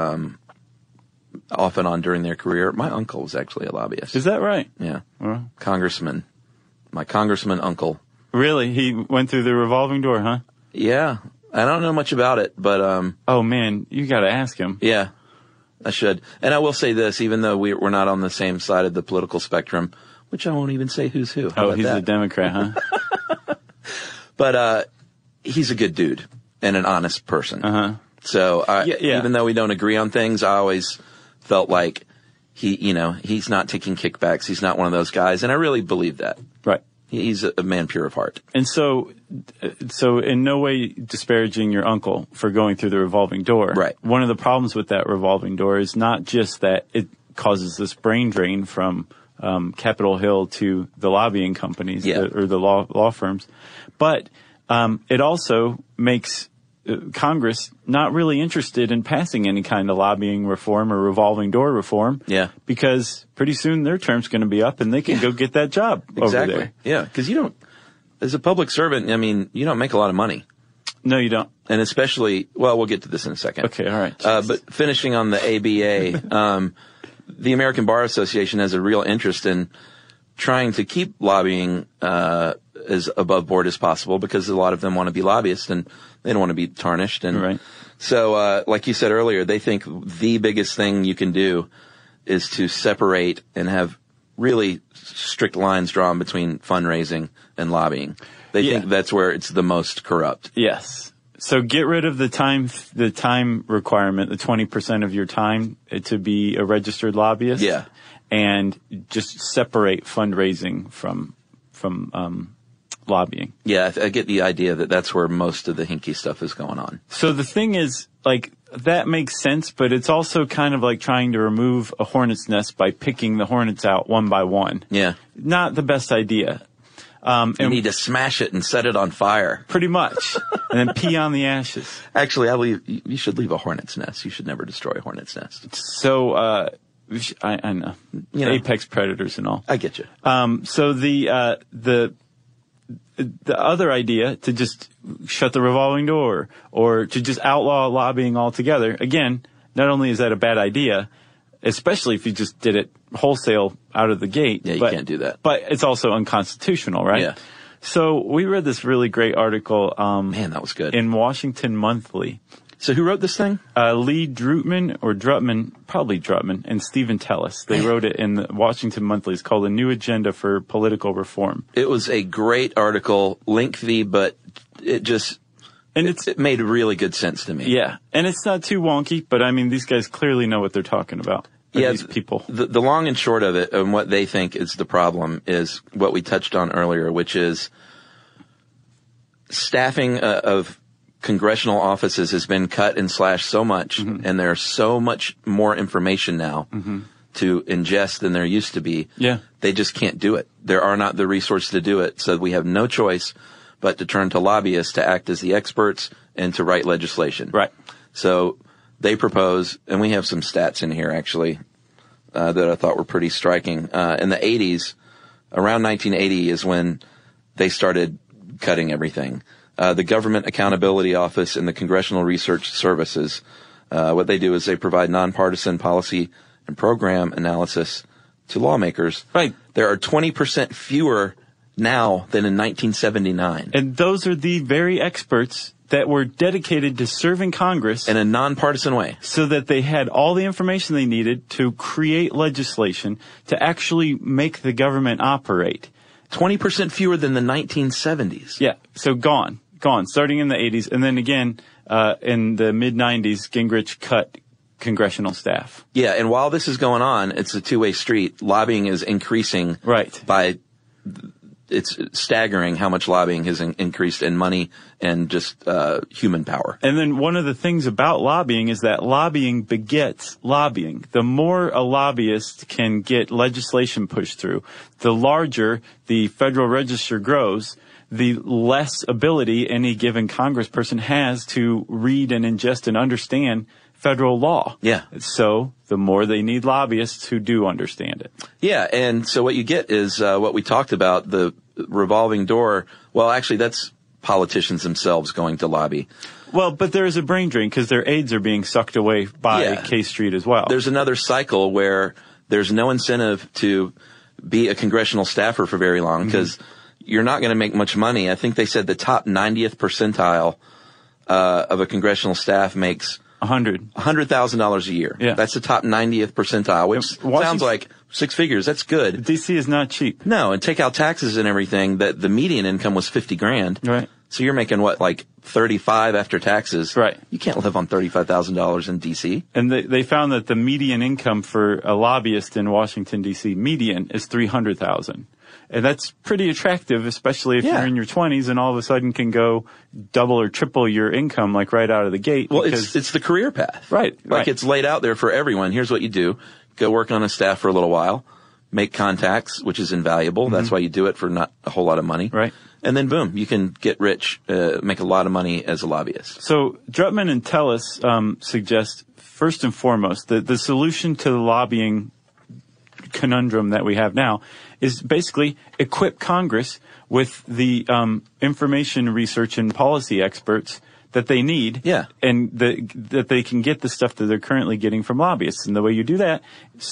[SPEAKER 1] Off and on during their career. My uncle was actually a lobbyist.
[SPEAKER 4] Is that right?
[SPEAKER 1] Yeah.
[SPEAKER 4] Well,
[SPEAKER 1] Congressman. My congressman uncle.
[SPEAKER 4] Really? He went through the revolving door, huh?
[SPEAKER 1] Yeah. I don't know much about it, but
[SPEAKER 4] oh man, you gotta ask him.
[SPEAKER 1] Yeah. I should. And I will say this, even though we're not on the same side of the political spectrum, which I won't even say who's who.
[SPEAKER 4] Oh, he's a Democrat, huh?
[SPEAKER 1] But he's a good dude and an honest person.
[SPEAKER 4] Uh-huh.
[SPEAKER 1] So even though we don't agree on things, I always felt like he's not taking kickbacks. He's not one of those guys. And I really believe that.
[SPEAKER 4] Right.
[SPEAKER 1] He's a man pure of heart.
[SPEAKER 4] And so in no way disparaging your uncle for going through the revolving door.
[SPEAKER 1] Right.
[SPEAKER 4] One of the problems with that revolving door is not just that it causes this brain drain from Capitol Hill to the lobbying companies or the law firms, but it also makes Congress not really interested in passing any kind of lobbying reform or revolving door reform.
[SPEAKER 1] Yeah.
[SPEAKER 4] Because pretty soon their term's going to be up and they can go get that job over there.
[SPEAKER 1] Yeah. Because you don't, as a public servant, I mean, you don't make a lot of money.
[SPEAKER 4] No, you don't.
[SPEAKER 1] And especially, well, we'll get to this in a second.
[SPEAKER 4] Okay. All right.
[SPEAKER 1] But finishing on the ABA, the American Bar Association has a real interest in trying to keep lobbying, as above board as possible, because a lot of them want to be lobbyists and they don't want to be tarnished. And
[SPEAKER 4] right.
[SPEAKER 1] So, like you said earlier, they think the biggest thing you can do is to separate and have really strict lines drawn between fundraising and lobbying. They think that's where it's the most corrupt.
[SPEAKER 4] Yes. So get rid of the time requirement, the 20% of your time to be a registered lobbyist.
[SPEAKER 1] Yeah.
[SPEAKER 4] And just separate fundraising from lobbying.
[SPEAKER 1] Yeah, I get the idea that that's where most of the hinky stuff is going on.
[SPEAKER 4] So the thing is, like, that makes sense, but it's also kind of like trying to remove a hornet's nest by picking the hornets out one by one.
[SPEAKER 1] Yeah.
[SPEAKER 4] Not the best idea.
[SPEAKER 1] You need to smash it and set it on fire.
[SPEAKER 4] Pretty much. And then pee on the ashes.
[SPEAKER 1] Actually, you should leave a hornet's nest. You should never destroy a hornet's nest.
[SPEAKER 4] So, I know. Apex predators and all.
[SPEAKER 1] I get you.
[SPEAKER 4] So the other idea to just shut the revolving door or to just outlaw lobbying altogether, again, not only is that a bad idea, especially if you just did it wholesale out of the gate.
[SPEAKER 1] Yeah, you can't do that.
[SPEAKER 4] But it's also unconstitutional, right?
[SPEAKER 1] Yeah.
[SPEAKER 4] So we read this really great article.
[SPEAKER 1] Man, that was good.
[SPEAKER 4] In Washington Monthly.
[SPEAKER 1] So who wrote this thing?
[SPEAKER 4] Lee Drutman, probably Drutman, and Stephen Tellis. They wrote it in the Washington Monthly. It's called A New Agenda for Political Reform.
[SPEAKER 1] It was a great article, lengthy, but it made really good sense to me.
[SPEAKER 4] Yeah, and it's not too wonky, but I mean, these guys clearly know what they're talking about. These people.
[SPEAKER 1] The long and short of it, and what they think is the problem, is what we touched on earlier, which is staffing of congressional offices has been cut and slashed so much, and there's so much more information now to ingest than there used to be.
[SPEAKER 4] Yeah.
[SPEAKER 1] They just can't do it. There are not the resources to do it, so we have no choice but to turn to lobbyists to act as the experts and to write legislation.
[SPEAKER 4] Right.
[SPEAKER 1] So they propose, and we have some stats in here actually. that I thought were pretty striking. In the 80s, around 1980 is when they started cutting everything. The Government Accountability Office and the Congressional Research Services, what they do is they provide nonpartisan policy and program analysis to lawmakers.
[SPEAKER 4] Right.
[SPEAKER 1] There are 20% fewer now than in 1979.
[SPEAKER 4] And those are the very experts that were dedicated to serving Congress
[SPEAKER 1] in a nonpartisan way,
[SPEAKER 4] so that they had all the information they needed to create legislation to actually make the government operate.
[SPEAKER 1] 20% fewer than the 1970s.
[SPEAKER 4] Yeah, so gone, starting in the 80s. And then again, in the mid-90s, Gingrich cut congressional staff.
[SPEAKER 1] Yeah, and while this is going on, it's a two-way street. Lobbying is increasing.
[SPEAKER 4] Right.
[SPEAKER 1] It's staggering how much lobbying has increased in money and just human power.
[SPEAKER 4] And then one of the things about lobbying is that lobbying begets lobbying. The more a lobbyist can get legislation pushed through, the larger the Federal Register grows, the less ability any given congressperson has to read and ingest and understand federal law.
[SPEAKER 1] Yeah.
[SPEAKER 4] So the more they need lobbyists who do understand it.
[SPEAKER 1] Yeah, and so what you get is what we talked about, the revolving door. Well, actually, that's politicians themselves going to lobby.
[SPEAKER 4] Well, but there is a brain drain because their aides are being sucked away by K Street as well.
[SPEAKER 1] There's another cycle where there's no incentive to be a congressional staffer for very long because you're not going to make much money. I think they said the top 90th percentile of a congressional staff makes $100,000 a year.
[SPEAKER 4] Yeah.
[SPEAKER 1] That's the top 90th percentile, which sounds like six figures. That's good.
[SPEAKER 4] DC is not cheap.
[SPEAKER 1] No, and take out taxes and everything. That the median income was $50,000.
[SPEAKER 4] Right.
[SPEAKER 1] So you're making what, like 35 after taxes?
[SPEAKER 4] Right.
[SPEAKER 1] You can't live on $35,000 in DC.
[SPEAKER 4] And they found that the median income for a lobbyist in Washington DC median is $300,000. And that's pretty attractive, especially if you're in your 20s and all of a sudden can go double or triple your income like right out of the gate.
[SPEAKER 1] Well, it's the career path.
[SPEAKER 4] Right.
[SPEAKER 1] Like it's laid out there for everyone. Here's what you do. Go work on a staff for a little while. Make contacts, which is invaluable. That's why you do it for not a whole lot of money.
[SPEAKER 4] Right.
[SPEAKER 1] And then boom, you can get rich, make a lot of money as a lobbyist.
[SPEAKER 4] So Drutman and Tellis suggest, first and foremost, that the solution to the lobbying conundrum that we have now is basically equip Congress with the information research and policy experts that they need.
[SPEAKER 1] Yeah.
[SPEAKER 4] And that they can get the stuff that they're currently getting from lobbyists. And the way you do that,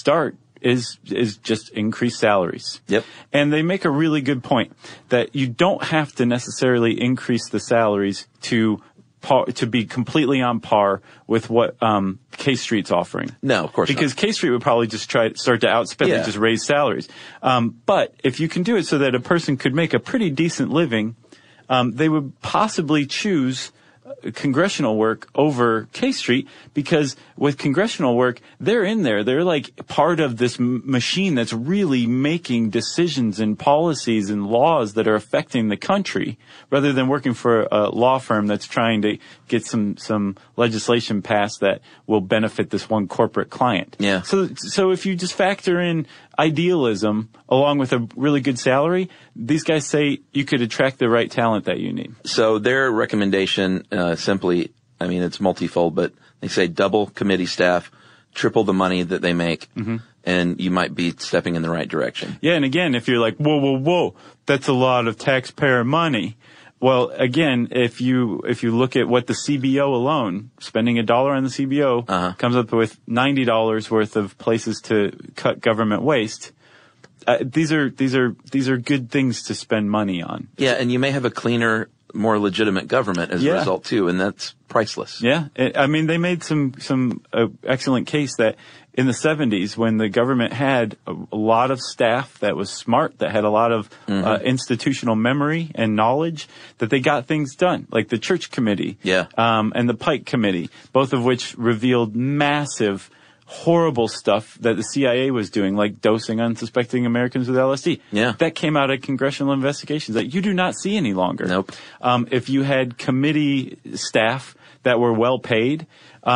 [SPEAKER 4] is just increase salaries.
[SPEAKER 1] Yep.
[SPEAKER 4] And they make a really good point that you don't have to necessarily increase the salaries to be completely on par with what K Street's offering.
[SPEAKER 1] No, of course not.
[SPEAKER 4] Because K Street would probably just start to outspend and just raise salaries. But if you can do it so that a person could make a pretty decent living, they would possibly choose congressional work over K Street, because with congressional work, they're in there. They're like part of this machine that's really making decisions and policies and laws that are affecting the country, rather than working for a law firm that's trying to get some legislation passed that will benefit this one corporate client.
[SPEAKER 1] Yeah.
[SPEAKER 4] So if you just factor in idealism along with a really good salary, these guys say you could attract the right talent that you need.
[SPEAKER 1] So their recommendation, simply, I mean, it's multifold, but they say double committee staff, triple the money that they make, and you might be stepping in the right direction.
[SPEAKER 4] Yeah, and again, if you're like, whoa, that's a lot of taxpayer money. Well, again, if you look at what the CBO alone, spending $1 on the CBO comes up with $90 worth of places to cut government waste. These are good things to spend money on.
[SPEAKER 1] Yeah, and you may have a cleaner, more legitimate government as a result too, and that's priceless.
[SPEAKER 4] Yeah, I mean, they made some excellent case that in the 70s, when the government had a lot of staff that was smart, that had a lot of institutional memory and knowledge, that they got things done, like the Church Committee and the Pike Committee, both of which revealed massive, horrible stuff that the CIA was doing, like dosing unsuspecting Americans with LSD.
[SPEAKER 1] Yeah.
[SPEAKER 4] That came out of congressional investigations that you do not see any longer.
[SPEAKER 1] Nope.
[SPEAKER 4] If you had committee staff that were well paid,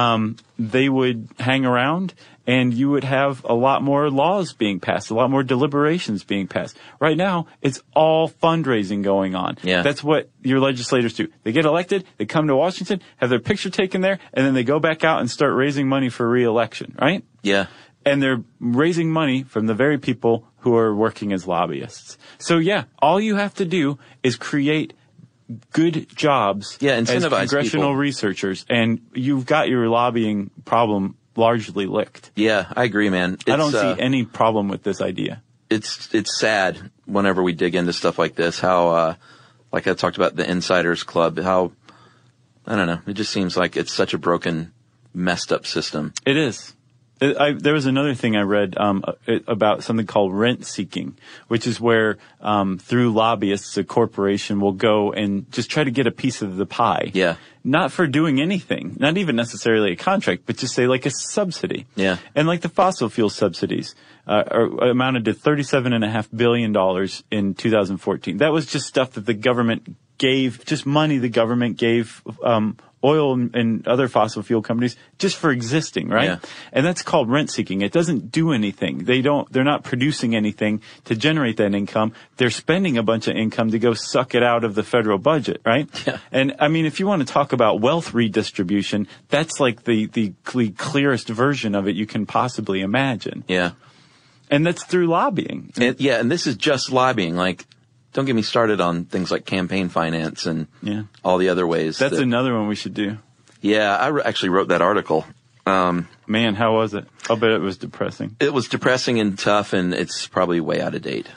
[SPEAKER 4] they would hang around, and you would have a lot more laws being passed, a lot more deliberations being passed. Right now, it's all fundraising going on.
[SPEAKER 1] Yeah.
[SPEAKER 4] That's what your legislators do. They get elected, they come to Washington, have their picture taken there, and then they go back out and start raising money for re-election, right?
[SPEAKER 1] Yeah.
[SPEAKER 4] And they're raising money from the very people who are working as lobbyists. So, yeah, all you have to do is create good jobs as congressional researchers, and you've got your lobbying problem largely licked.
[SPEAKER 1] Yeah, I agree, man.
[SPEAKER 4] I don't see any problem with this idea.
[SPEAKER 1] It's sad whenever we dig into stuff like this, how, like I talked about the Insiders Club, how, I don't know, it just seems like it's such a broken, messed up system.
[SPEAKER 4] It is. There was another thing I read about something called rent seeking, which is where through lobbyists a corporation will go and just try to get a piece of the pie.
[SPEAKER 1] Yeah.
[SPEAKER 4] Not for doing anything, not even necessarily a contract, but just say like a subsidy.
[SPEAKER 1] Yeah.
[SPEAKER 4] And like the fossil fuel subsidies amounted to $37.5 billion in 2014. That was just stuff that the government gave, just money the government gave oil and other fossil fuel companies just for existing, right?
[SPEAKER 1] Yeah.
[SPEAKER 4] And that's called rent seeking. It doesn't do anything. They're not producing anything to generate that income. They're spending a bunch of income to go suck it out of the federal budget, right?
[SPEAKER 1] Yeah.
[SPEAKER 4] And I mean, if you want to talk about wealth redistribution, that's like the clearest version of it you can possibly imagine.
[SPEAKER 1] Yeah.
[SPEAKER 4] And that's through lobbying.
[SPEAKER 1] And this is just lobbying. Like, don't get me started on things like campaign finance and all the other ways.
[SPEAKER 4] That's another one we should do.
[SPEAKER 1] Yeah, I actually wrote that article.
[SPEAKER 4] Man, how was it? I'll bet it was depressing.
[SPEAKER 1] It was depressing and tough, and it's probably way out of date.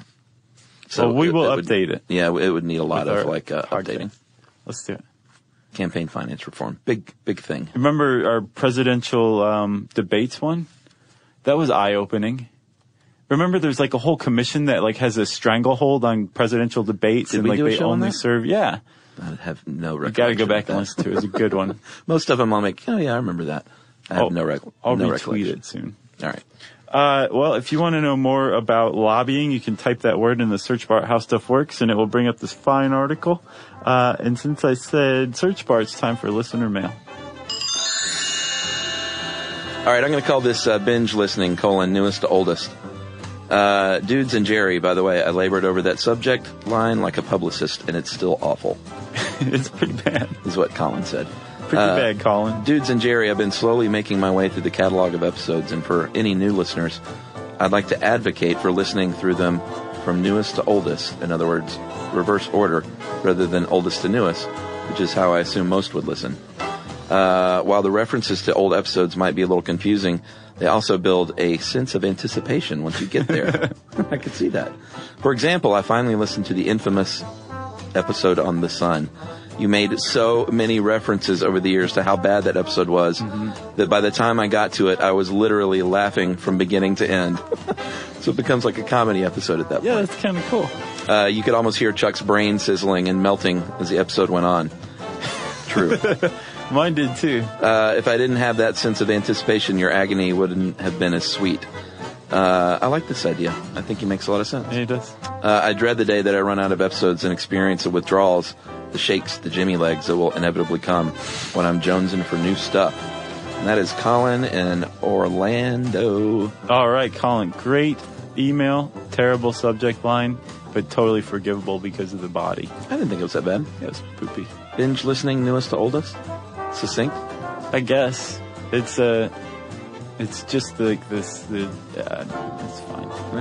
[SPEAKER 4] So we will update it.
[SPEAKER 1] Yeah, it would need a lot of updating.
[SPEAKER 4] Let's do it.
[SPEAKER 1] Campaign finance reform. Big thing.
[SPEAKER 4] Remember our presidential debates one? That was eye-opening. Remember there's like a whole commission that like has a stranglehold on presidential debates and like they only serve. Yeah.
[SPEAKER 1] I have no recollection.
[SPEAKER 4] You got to go back and listen to it. It's a good one.
[SPEAKER 1] Most of them I'll make, oh yeah, I remember that. I have no recollection.
[SPEAKER 4] I'll retweet it soon.
[SPEAKER 1] All right.
[SPEAKER 4] Well, if you want to know more about lobbying, you can type that word in the search bar at How Stuff Works, and it will bring up this fine article. And since I said search bar, it's time for listener mail.
[SPEAKER 1] All right, I'm going to call this binge listening, newest to oldest. Dudes and Jerry, by the way, I labored over that subject line like a publicist, and it's still awful.
[SPEAKER 4] It's pretty bad.
[SPEAKER 1] Is what Colin said.
[SPEAKER 4] Pretty bad, Colin.
[SPEAKER 1] Dudes and Jerry, I've been slowly making my way through the catalog of episodes, and for any new listeners, I'd like to advocate for listening through them from newest to oldest. In other words, reverse order, rather than oldest to newest, which is how I assume most would listen. While the references to old episodes might be a little confusing, they also build a sense of anticipation once you get there. I could see that. For example, I finally listened to the infamous episode on The Sun. You made so many references over the years to how bad that episode was that by the time I got to it, I was literally laughing from beginning to end. So it becomes like a comedy episode at that point.
[SPEAKER 4] Yeah, that's kind of cool.
[SPEAKER 1] You could almost hear Chuck's brain sizzling and melting as the episode went on. True.
[SPEAKER 4] Mine did too.
[SPEAKER 1] If I didn't have that sense of anticipation, your agony wouldn't have been as sweet. I like this idea. I think it makes a lot of sense.
[SPEAKER 4] Yeah, it does.
[SPEAKER 1] I dread the day that I run out of episodes and experience the withdrawals, the shakes, the Jimmy legs that will inevitably come when I'm jonesing for new stuff. And that is Colin in Orlando.
[SPEAKER 4] All right, Colin. Great email. Terrible subject line, but totally forgivable because of the body.
[SPEAKER 1] I didn't think it was that bad.
[SPEAKER 4] It was poopy.
[SPEAKER 1] Binge listening, newest to oldest? Succinct?
[SPEAKER 4] I guess. It's just like this, it's fine.
[SPEAKER 1] All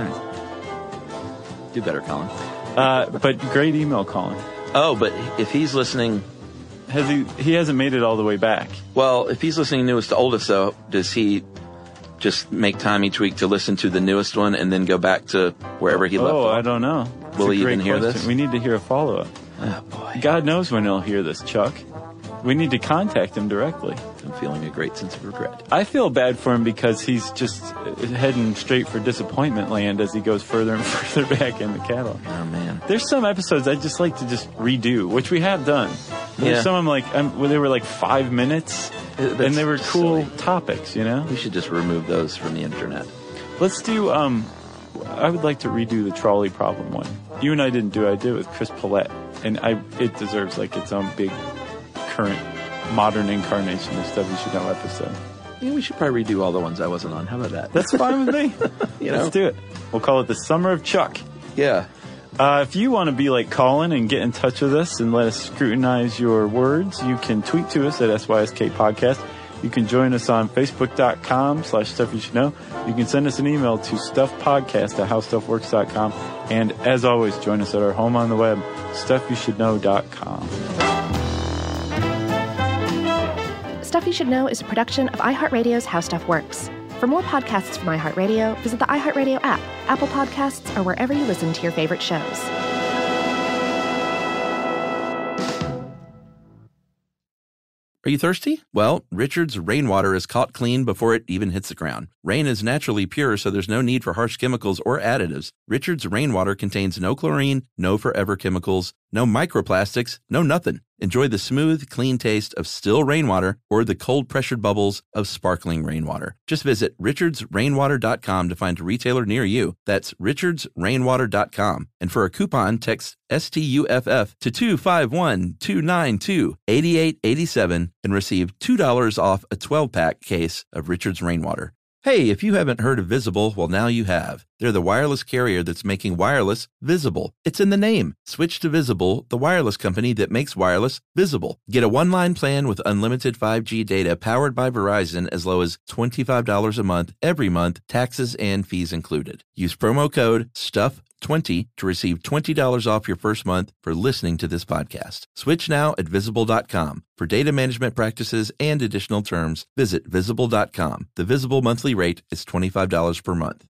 [SPEAKER 1] right. Do better, Colin.
[SPEAKER 4] But great email, Colin.
[SPEAKER 1] Oh, but if he's listening...
[SPEAKER 4] He hasn't made it all the way back.
[SPEAKER 1] Well, if he's listening newest to oldest, though, does he just make time each week to listen to the newest one and then go back to wherever he left off?
[SPEAKER 4] Oh, I don't know.
[SPEAKER 1] Will he even hear this?
[SPEAKER 4] We need to hear a follow-up.
[SPEAKER 1] Oh, boy.
[SPEAKER 4] God knows when he'll hear this, Chuck. We need to contact him directly.
[SPEAKER 1] I'm feeling a great sense of regret.
[SPEAKER 4] I feel bad for him because he's just heading straight for disappointment land as he goes further and further back in the catalog.
[SPEAKER 1] Oh, man.
[SPEAKER 4] There's some episodes I just like to just redo, which we have done. There's some I'm like, they were like 5 minutes, and they were cool topics, you know?
[SPEAKER 1] We should just remove those from the internet.
[SPEAKER 4] Let's do, I would like to redo the trolley problem one. You and I didn't do it. I did it with Chris Paulette, and it deserves like its own big, current, modern incarnation of Stuff You Should Know episode.
[SPEAKER 1] Yeah, we should probably redo all the ones I wasn't on. How about that?
[SPEAKER 4] That's fine with me.
[SPEAKER 1] Let's
[SPEAKER 4] do it. We'll call it the Summer of Chuck.
[SPEAKER 1] Yeah.
[SPEAKER 4] If you want to be like Colin and get in touch with us and let us scrutinize your words, you can tweet to us at SYSK Podcast. You can join us on Facebook.com/Stuff You Should Know. You can send us an email to stuffpodcast@howstuffworks.com. And as always, join us at our home on the web, stuffyoushouldknow.com.
[SPEAKER 3] Stuff You Should Know is a production of iHeartRadio's How Stuff Works. For more podcasts from iHeartRadio, visit the iHeartRadio app, Apple Podcasts, or wherever you listen to your favorite shows.
[SPEAKER 1] Are you thirsty? Well, Richard's rainwater is caught clean before it even hits the ground. Rain is naturally pure, so there's no need for harsh chemicals or additives. Richard's rainwater contains no chlorine, no forever chemicals, no microplastics, no nothing. Enjoy the smooth, clean taste of still rainwater or the cold-pressured bubbles of sparkling rainwater. Just visit richardsrainwater.com to find a retailer near you. That's richardsrainwater.com. And for a coupon, text STUFF to 251-292-8887 and receive $2 off a 12-pack case of Richard's Rainwater. Hey, if you haven't heard of Visible, well, now you have. They're the wireless carrier that's making wireless visible. It's in the name. Switch to Visible, the wireless company that makes wireless visible. Get a one-line plan with unlimited 5G data powered by Verizon as low as $25 a month every month, taxes and fees included. Use promo code STUFF20 to receive $20 off your first month for listening to this podcast. Switch now at Visible.com. For data management practices and additional terms, visit Visible.com. The Visible monthly rate is $25 per month.